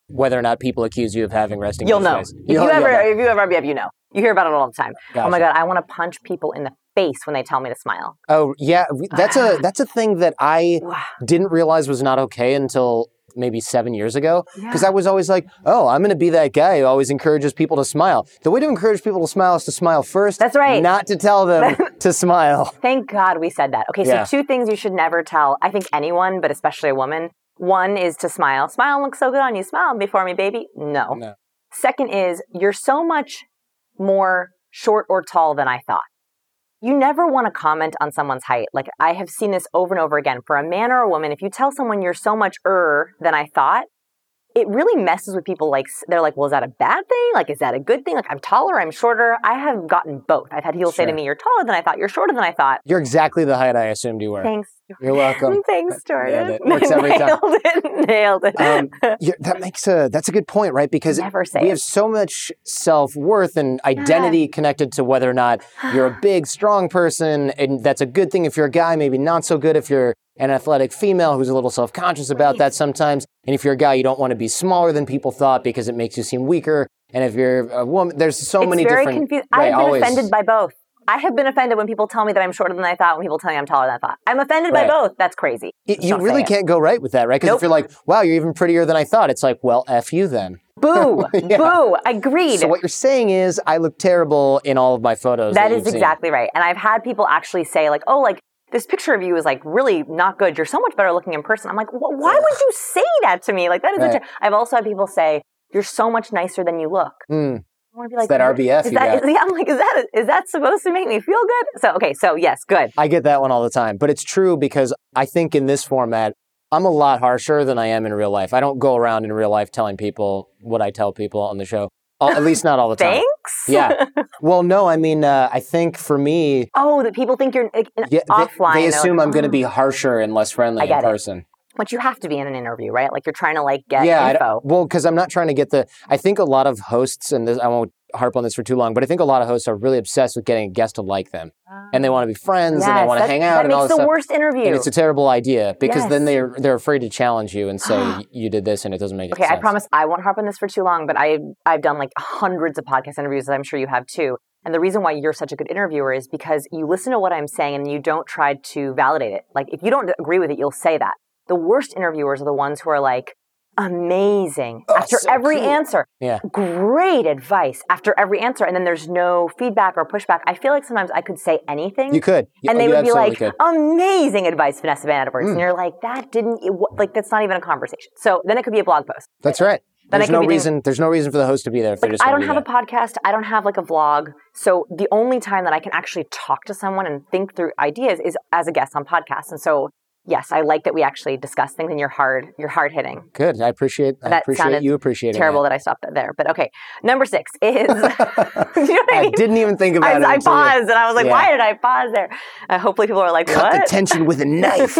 S1: whether or not people accuse you of having resting
S2: You'll
S1: bitch
S2: know.
S1: face.
S2: If you ever, if you ever R B F, you know. You hear about it all the time.
S1: Gotcha.
S2: Oh my God, I want to punch people in the face when they tell me to smile.
S1: Oh yeah, that's a that's a thing that I didn't realize was not okay until maybe seven years ago. Because
S2: Yeah.
S1: I was always like, oh, I'm going to be that guy who always encourages people to smile. The way to encourage people to smile is to smile first.
S2: That's right.
S1: Not to tell them to smile.
S2: Thank God we said that. Okay, so
S1: Yeah.
S2: two things you should never tell, I think anyone, but especially a woman. One is to smile. Smile looks so good on you. Smile before me, baby. No.
S1: No.
S2: Second is you're so much more short or tall than I thought. You never want to comment on someone's height. Like, I have seen this over and over again. For a man or a woman, if you tell someone you're so much er than I thought, it really messes with people. Like, they're like, well, is that a bad thing? Like, is that a good thing? Like, I'm taller, I'm shorter. I have gotten both. I've had people say to
S1: Sure.
S2: me, you're taller than I thought, you're shorter than I thought.
S1: You're exactly the height I assumed you were.
S2: Thanks.
S1: You're welcome.
S2: Thanks, Jordan.
S1: Nailed it. Works every time.
S2: Nailed it. Nailed it.
S1: Um, yeah, that makes a that's a good point, right? Because
S2: Never say
S1: we
S2: it.
S1: have so much self-worth and identity connected to whether or not you're a big, strong person, and that's a good thing if you're a guy, maybe not so good if you're an athletic female who's a little self-conscious about
S2: Right.
S1: that sometimes. And if you're a guy, you don't want to be smaller than people thought because it makes you seem weaker. And if you're a woman, there's so
S2: it's
S1: many
S2: very
S1: different...
S2: confusing.
S1: Right,
S2: I've been
S1: always.
S2: offended by both. I have been offended when people tell me that I'm shorter than I thought, when people tell me I'm taller than I thought. I'm offended
S1: Right.
S2: by both. That's crazy.
S1: Y-
S2: Just
S1: you
S2: don't say
S1: really
S2: it.
S1: can't go right with that, right? Because
S2: Nope.
S1: if you're like, wow, you're even prettier than I thought, it's like, well, F you then.
S2: Boo.
S1: Yeah.
S2: Boo. Agreed.
S1: So what you're saying is I look terrible in all of my photos.
S2: That
S1: That,
S2: is
S1: you've seen.
S2: exactly right. And I've had people actually say like, oh, like this picture of you is like really not good. You're so much better looking in person. I'm like, wh- why would you say that to me? Like that is
S1: Right.
S2: such a, I've also had people say, you're so much nicer than you look.
S1: Mm.
S2: I want to be like,
S1: that R B F
S2: is
S1: you
S2: that,
S1: got.
S2: is, yeah, I'm like, is that, is that supposed to make me feel good? So, okay. So yes, good.
S1: I get that one all the time, but it's true because I think in this format, I'm a lot harsher than I am in real life. I don't go around in real life telling people what I tell people on the show, All- at least not all the time.
S2: Thanks.
S1: Yeah. Well, no, I mean, uh, I think for me,
S2: Oh, that people think you're like,
S1: yeah,
S2: offline.
S1: they, they
S2: they're
S1: assume
S2: like,
S1: I'm going to
S2: "Oh."
S1: be harsher and less friendly
S2: I
S1: in
S2: get it.
S1: person.
S2: But you have to be in an interview, right? Like you're trying to like get
S1: Yeah, I
S2: info.
S1: don't- well, because I'm not trying to get the. I think a lot of hosts, and this, I won't harp on this for too long, but I think a lot of hosts are really obsessed with getting a guest to like them, and they want to be friends, and they
S2: Yes,
S1: want to
S2: that-
S1: hang out,
S2: That
S1: and all
S2: makes
S1: this
S2: the
S1: stuff.
S2: worst interview.
S1: And it's a terrible idea because then
S2: Yes.
S1: they're they're afraid to challenge you and say you did this and it doesn't make
S2: Okay,
S1: sense.
S2: I promise I won't harp on this for too long, but I I've done like hundreds of podcast interviews, as I'm sure you have too. And the reason why you're such a good interviewer is because you listen to what I'm saying and you don't try to validate it. Like if you don't agree with it, you'll say that. The worst interviewers are the ones who are like, amazing.
S1: Oh,
S2: After
S1: so
S2: every
S1: cool.
S2: answer,
S1: Yeah.
S2: great advice after every answer. And then there's no feedback or pushback. I feel like sometimes I could say anything.
S1: You could. You-
S2: And they
S1: you
S2: would be
S1: absolutely
S2: like,
S1: could.
S2: amazing advice, Vanessa Van Edwards.
S1: Mm.
S2: And you're like, that didn't, it, wa- like, that's not even a conversation. So then it could be a blog post.
S1: That's right.
S2: Then I
S1: There's
S2: could
S1: no
S2: be doing-
S1: reason. There's no reason for the host to be there if they're
S2: Like,
S1: just.
S2: I
S1: gonna
S2: don't
S1: do
S2: have
S1: that.
S2: a podcast. I don't have like a vlog. So the only time that I can actually talk to someone and think through ideas is as a guest on podcasts. And so, yes, I like that we actually discuss things and you're hard, you're hard hitting.
S1: Good. I appreciate. I
S2: That
S1: appreciate
S2: sounded
S1: you appreciating
S2: Terrible
S1: that.
S2: that I stopped it there. But okay. Number six is, you know what I
S1: I
S2: mean?
S1: didn't even think about
S2: I,
S1: it.
S2: I
S1: until you
S2: paused and I was like,
S1: Yeah.
S2: why did I pause there? Uh, hopefully people are like,
S1: Cut
S2: what?
S1: the tension with a knife.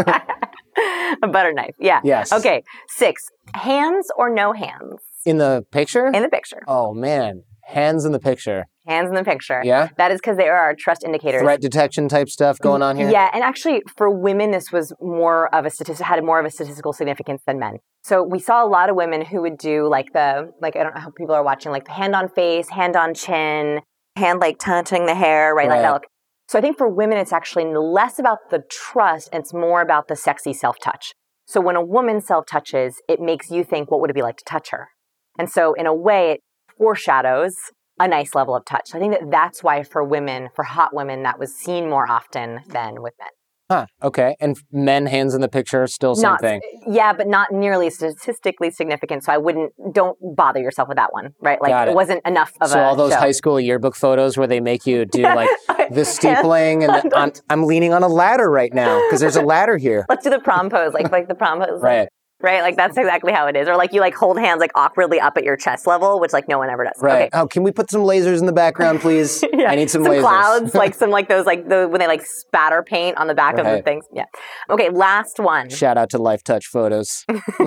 S2: A butter knife. Yeah.
S1: Yes.
S2: Okay. Six, hands or no hands
S1: In the picture?
S2: in the picture.
S1: Oh man, hands in the picture.
S2: Hands in the picture.
S1: Yeah.
S2: That is because they are our trust indicators.
S1: Threat detection type stuff going on here.
S2: Yeah, and actually for women, this was more of a statistic, had more of a statistical significance than men. So we saw a lot of women who would do like the, like, I don't know how people are watching, like the hand on face, hand on chin, hand like touching the hair, right? Like
S1: Right.
S2: that look. So I think for women, it's actually less about the trust and it's more about the sexy self-touch. So when a woman self-touches, it makes you think, what would it be like to touch her? And so in a way, it foreshadows a nice level of touch. So I think that that's why for women, for hot women, that was seen more often than with men.
S1: Huh. Okay. And men hands in the picture, still same
S2: Not,
S1: thing.
S2: yeah, but not nearly statistically significant. So I wouldn't, don't bother yourself with that one, right? Like
S1: Got
S2: it.
S1: it.
S2: wasn't enough of
S1: So
S2: a
S1: all those
S2: show.
S1: high school yearbook photos where they make you do like the steepling and the, I'm, I'm leaning on a ladder right now because there's a ladder here.
S2: Let's do the prom pose, like like the prom pose, like,
S1: Right.
S2: right? Like that's exactly how it is. Or like you like hold hands like awkwardly up at your chest level, which like no one ever does.
S1: Right.
S2: Okay.
S1: Oh, can we put some lasers in the background, please?
S2: Yeah.
S1: I need some,
S2: some
S1: lasers.
S2: clouds, like some like those like the when they like spatter paint on the back of the
S1: Right.
S2: things. Yeah. Okay, last one.
S1: Shout out to Life Touch Photos.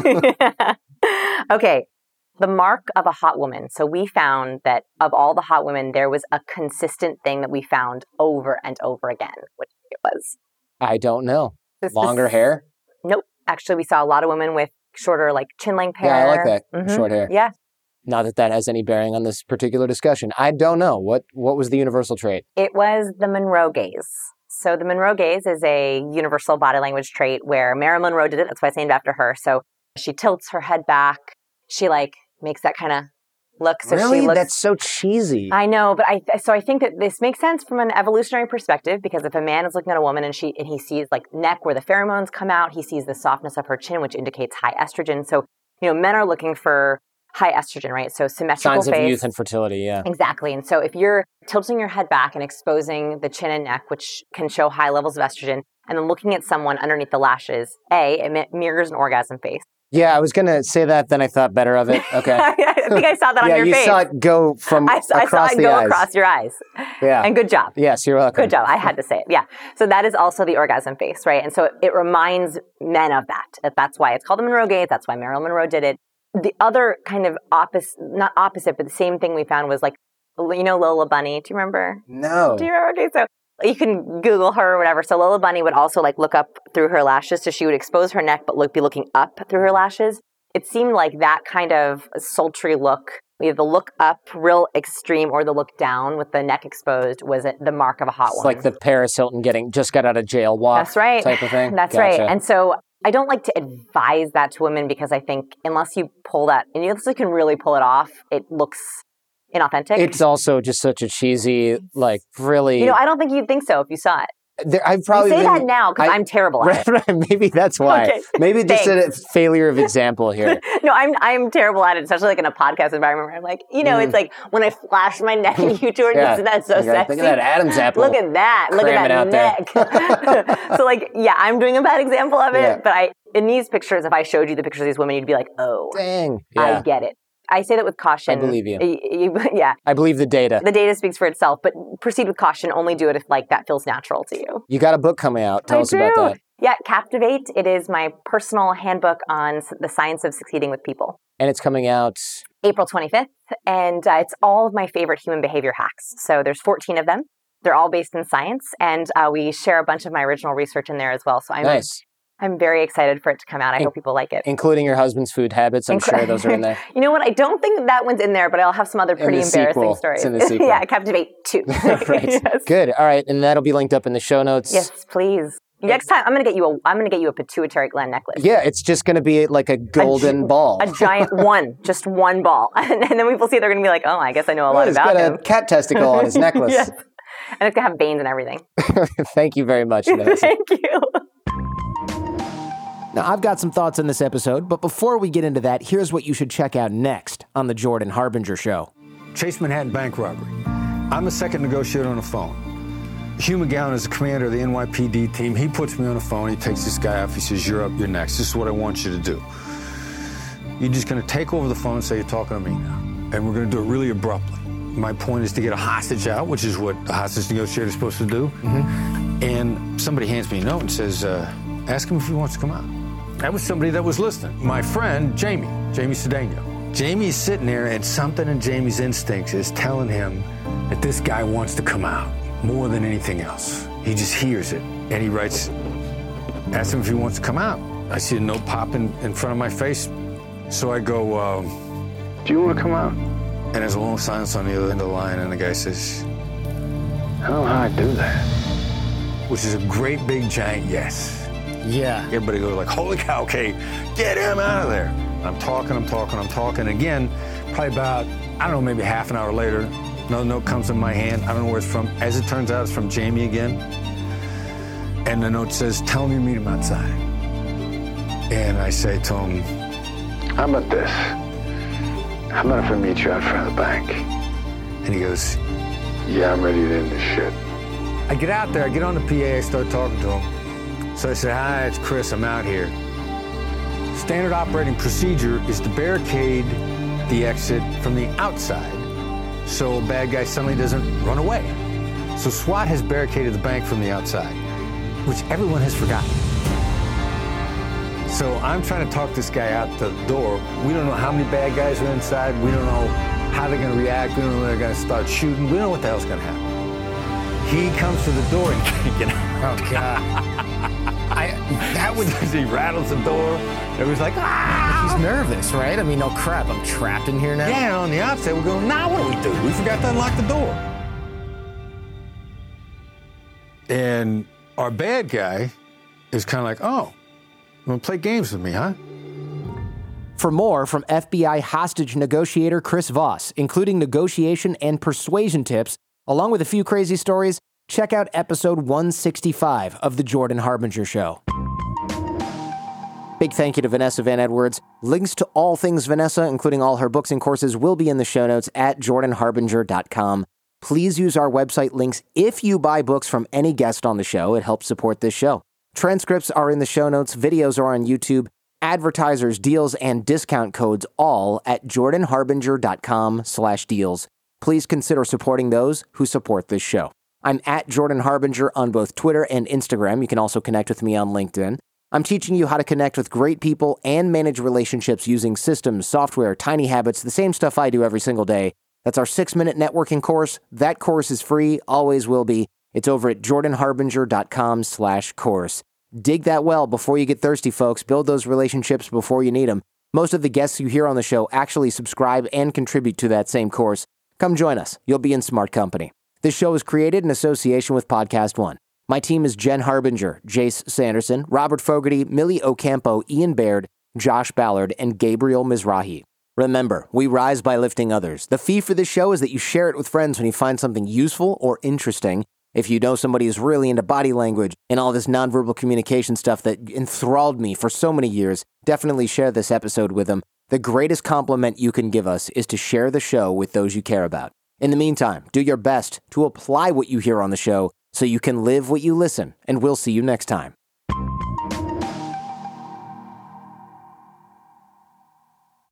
S2: Okay. The mark of a hot woman. So we found that of all the hot women, there was a consistent thing that we found over and over again, which it was.
S1: I don't know.
S2: This-
S1: Longer
S2: this-
S1: hair?
S2: Nope. Actually, we saw a lot of women with shorter, like chin length hair.
S1: Yeah, I like that.
S2: Mm-hmm.
S1: Short hair.
S2: Yeah.
S1: Not that that has any bearing on this particular discussion. I don't know. What what was the universal trait?
S2: It was the Monroe gaze. So the Monroe gaze is a universal body language trait where Marilyn Monroe did it. That's why it's named after her. So she tilts her head back. She like makes that kind of look. So
S1: really?
S2: she looks,
S1: That's so cheesy.
S2: I know, but I so I think that this makes sense from an evolutionary perspective, because if a man is looking at a woman and she and he sees like neck where the pheromones come out, he sees the softness of her chin, which indicates high estrogen. So, you know, men are looking for high estrogen, right? So symmetrical
S1: Signs
S2: face.
S1: of youth and fertility, yeah.
S2: Exactly. And so if you're tilting your head back and exposing the chin and neck, which can show high levels of estrogen, and then looking at someone underneath the lashes, A, it mirrors an orgasm face.
S1: Yeah, I was going to say that, then I thought better of it. Okay.
S2: I think I saw that
S1: yeah,
S2: on your
S1: you
S2: face.
S1: saw it go from
S2: I saw,
S1: across
S2: I saw it
S1: the
S2: go
S1: eyes.
S2: across your eyes.
S1: Yeah.
S2: And good job.
S1: Yes, you're welcome.
S2: Good job. I had to say it. Yeah. So that is also the orgasm face, right? And so it, it reminds men of that. that. That's why it's called the Monroe gaze. That's why Marilyn Monroe did it. The other kind of opposite, not opposite, but the same thing we found was like, you know, Lola Bunny. Do you remember?
S1: No.
S2: Do you remember? Okay, so you can Google her or whatever. So Lola Bunny would also like look up through her lashes. So she would expose her neck, but look, be looking up through her lashes. It seemed like that kind of sultry look, either the look up real extreme or the look down with the neck exposed, was it the mark of a hot
S1: It's
S2: woman.
S1: like the Paris Hilton getting just got out of jail walk.
S2: That's right.
S1: Type of thing.
S2: That's
S1: Gotcha.
S2: right. And so I don't like to advise that to women, because I think unless you pull that, and unless you can really pull it off, it looks inauthentic.
S1: It's also just such a cheesy, like really.
S2: You know, I don't think you'd think so if you saw it.
S1: There, I've probably
S2: you say
S1: been,
S2: that now because I'm terrible at
S1: right,
S2: it.
S1: Right, maybe that's why.
S2: Okay,
S1: maybe just a
S2: thanks.
S1: failure of example here.
S2: No, I'm I'm terrible at it, especially like in a podcast environment where I'm like, you know,
S1: Mm.
S2: it's like when I flash my neck at you, Jordan,
S1: Yeah.
S2: isn't that so
S1: You gotta
S2: sexy?
S1: think of that Adam's apple.
S2: Look at that. Look
S1: Cramming
S2: at that neck. So like, yeah, I'm doing a bad example of it,
S1: Yeah.
S2: but I in these pictures, if I showed you the pictures of these women, you'd be like, oh,
S1: Dang.
S2: I
S1: Yeah.
S2: get it. I say that with caution.
S1: I believe you.
S2: Y- y- Yeah.
S1: I believe the data.
S2: The data speaks for itself, but proceed with caution. Only do it if like that feels natural to you.
S1: You got a book coming out. Tell
S2: I
S1: us
S2: do.
S1: about that.
S2: Yeah, Captivate. It is my personal handbook on s- the science of succeeding with people.
S1: And it's coming out.
S2: April twenty-fifth, and uh, it's all of my favorite human behavior hacks. So there's fourteen of them. They're all based in science, and uh, we share a bunch of my original research in there as well. So I'm
S1: Nice.
S2: I'm very excited for it to come out. I
S1: In-
S2: hope people like it.
S1: Including your husband's food habits. I'm
S2: Incre-
S1: sure those are in there.
S2: You know what? I don't think that, that one's in there, but I'll have some other pretty
S1: the
S2: embarrassing
S1: sequel.
S2: stories.
S1: It's in the sequel.
S2: Yeah, Captivate two.
S1: Right.
S2: Yes.
S1: Good. All right. And that'll be linked up in the show notes.
S2: Yes, please. Next time, I'm gonna get you a. I'm gonna get you a pituitary gland necklace.
S1: Yeah, it's just going to be like a golden
S2: gi-
S1: ball.
S2: A giant one, just one ball, and, and then people see it, they're gonna be like, "Oh, I guess I know a lot
S1: He's
S2: about
S1: got
S2: him."
S1: a cat testicle on his necklace.
S2: Yes. And it's gonna have veins and everything.
S1: Thank you very much, Vanessa.
S2: Thank you.
S1: Now, I've got some thoughts on this episode, but before we get into that, here's what you should check out next on The Jordan Harbinger Show.
S4: Chase Manhattan bank robbery. I'm a second negotiator on the phone. Hugh McGowan is the commander of the N Y P D team. He puts me on the phone. He takes this guy off. He says, "You're up. You're next. This is what I want you to do. You're just going to take over the phone and say you're talking to me now. And we're going to do it really abruptly. My point is to get a hostage out, which is what a hostage negotiator is supposed to do. Mm-hmm. And somebody hands me a note and says, uh, ask him if he wants to come out." That was somebody that was listening. My friend, Jamie, Jamie Cedeno. Jamie's sitting there, and something in Jamie's instincts is telling him that this guy wants to come out more than anything else. He just hears it, and he writes, ask him if he wants to come out. I see a note pop in, in front of my face, so I go, uh, do you want to come out? And there's a long silence on the other end of the line, and the guy says, I don't know how I do that. Which is a great big giant yes.
S1: Yeah.
S4: Everybody goes like, holy cow, okay, get him out of there. I'm talking, I'm talking, I'm talking. Again, probably about, I don't know, maybe half an hour later, another note comes in my hand. I don't know where it's from. As it turns out, it's from Jamie again. And the note says, tell him you meet him outside. And I say to him, how about this? How about if I meet you out front of the bank? And he goes, yeah, I'm ready to end this shit. I get out there, I get on the P A, I start talking to him. So I said, hi, it's Chris, I'm out here. Standard operating procedure is to barricade the exit from the outside so a bad guy suddenly doesn't run away. So SWAT has barricaded the bank from the outside, which everyone has forgotten. So I'm trying to talk this guy out the door. We don't know how many bad guys are inside. We don't know how they're gonna react. We don't know if they're gonna start shooting. We don't know what the hell's gonna happen. He comes to the door and can't get out.
S1: Oh, God. I, that would...
S4: He rattles the door. It was like, ah!
S1: He's nervous, right? I mean, oh, crap, I'm trapped in here now?
S4: Yeah, on the outside, we're going, now nah, what do we do? We forgot to unlock the door. And our bad guy is kind of like, oh, you want to play games with me, huh?
S1: For more from F B I hostage negotiator Chris Voss, including negotiation and persuasion tips, along with a few crazy stories, check out episode one sixty-five of The Jordan Harbinger Show. Big thank you to Vanessa Van Edwards. Links to all things Vanessa, including all her books and courses, will be in the show notes at jordan harbinger dot com. Please use our website links if you buy books from any guest on the show. It helps support this show. Transcripts are in the show notes. Videos are on YouTube. Advertisers, deals, and discount codes all at jordan harbinger dot com slash deals. Please consider supporting those who support this show. I'm at Jordan Harbinger on both Twitter and Instagram. You can also connect with me on LinkedIn. I'm teaching you how to connect with great people and manage relationships using systems, software, tiny habits, the same stuff I do every single day. That's our six-minute networking course. That course is free, always will be. It's over at jordan harbinger dot com slash course. Dig that well before you get thirsty, folks. Build those relationships before you need them. Most of the guests you hear on the show actually subscribe and contribute to that same course. Come join us. You'll be in smart company. This show is created in association with Podcast One. My team is Jen Harbinger, Jace Sanderson, Robert Fogarty, Millie Ocampo, Ian Baird, Josh Ballard, and Gabriel Mizrahi. Remember, we rise by lifting others. The fee for this show is that you share it with friends when you find something useful or interesting. If you know somebody who's really into body language and all this nonverbal communication stuff that enthralled me for so many years, definitely share this episode with them. The greatest compliment you can give us is to share the show with those you care about. In the meantime, do your best to apply what you hear on the show so you can live what you listen, and we'll see you next time.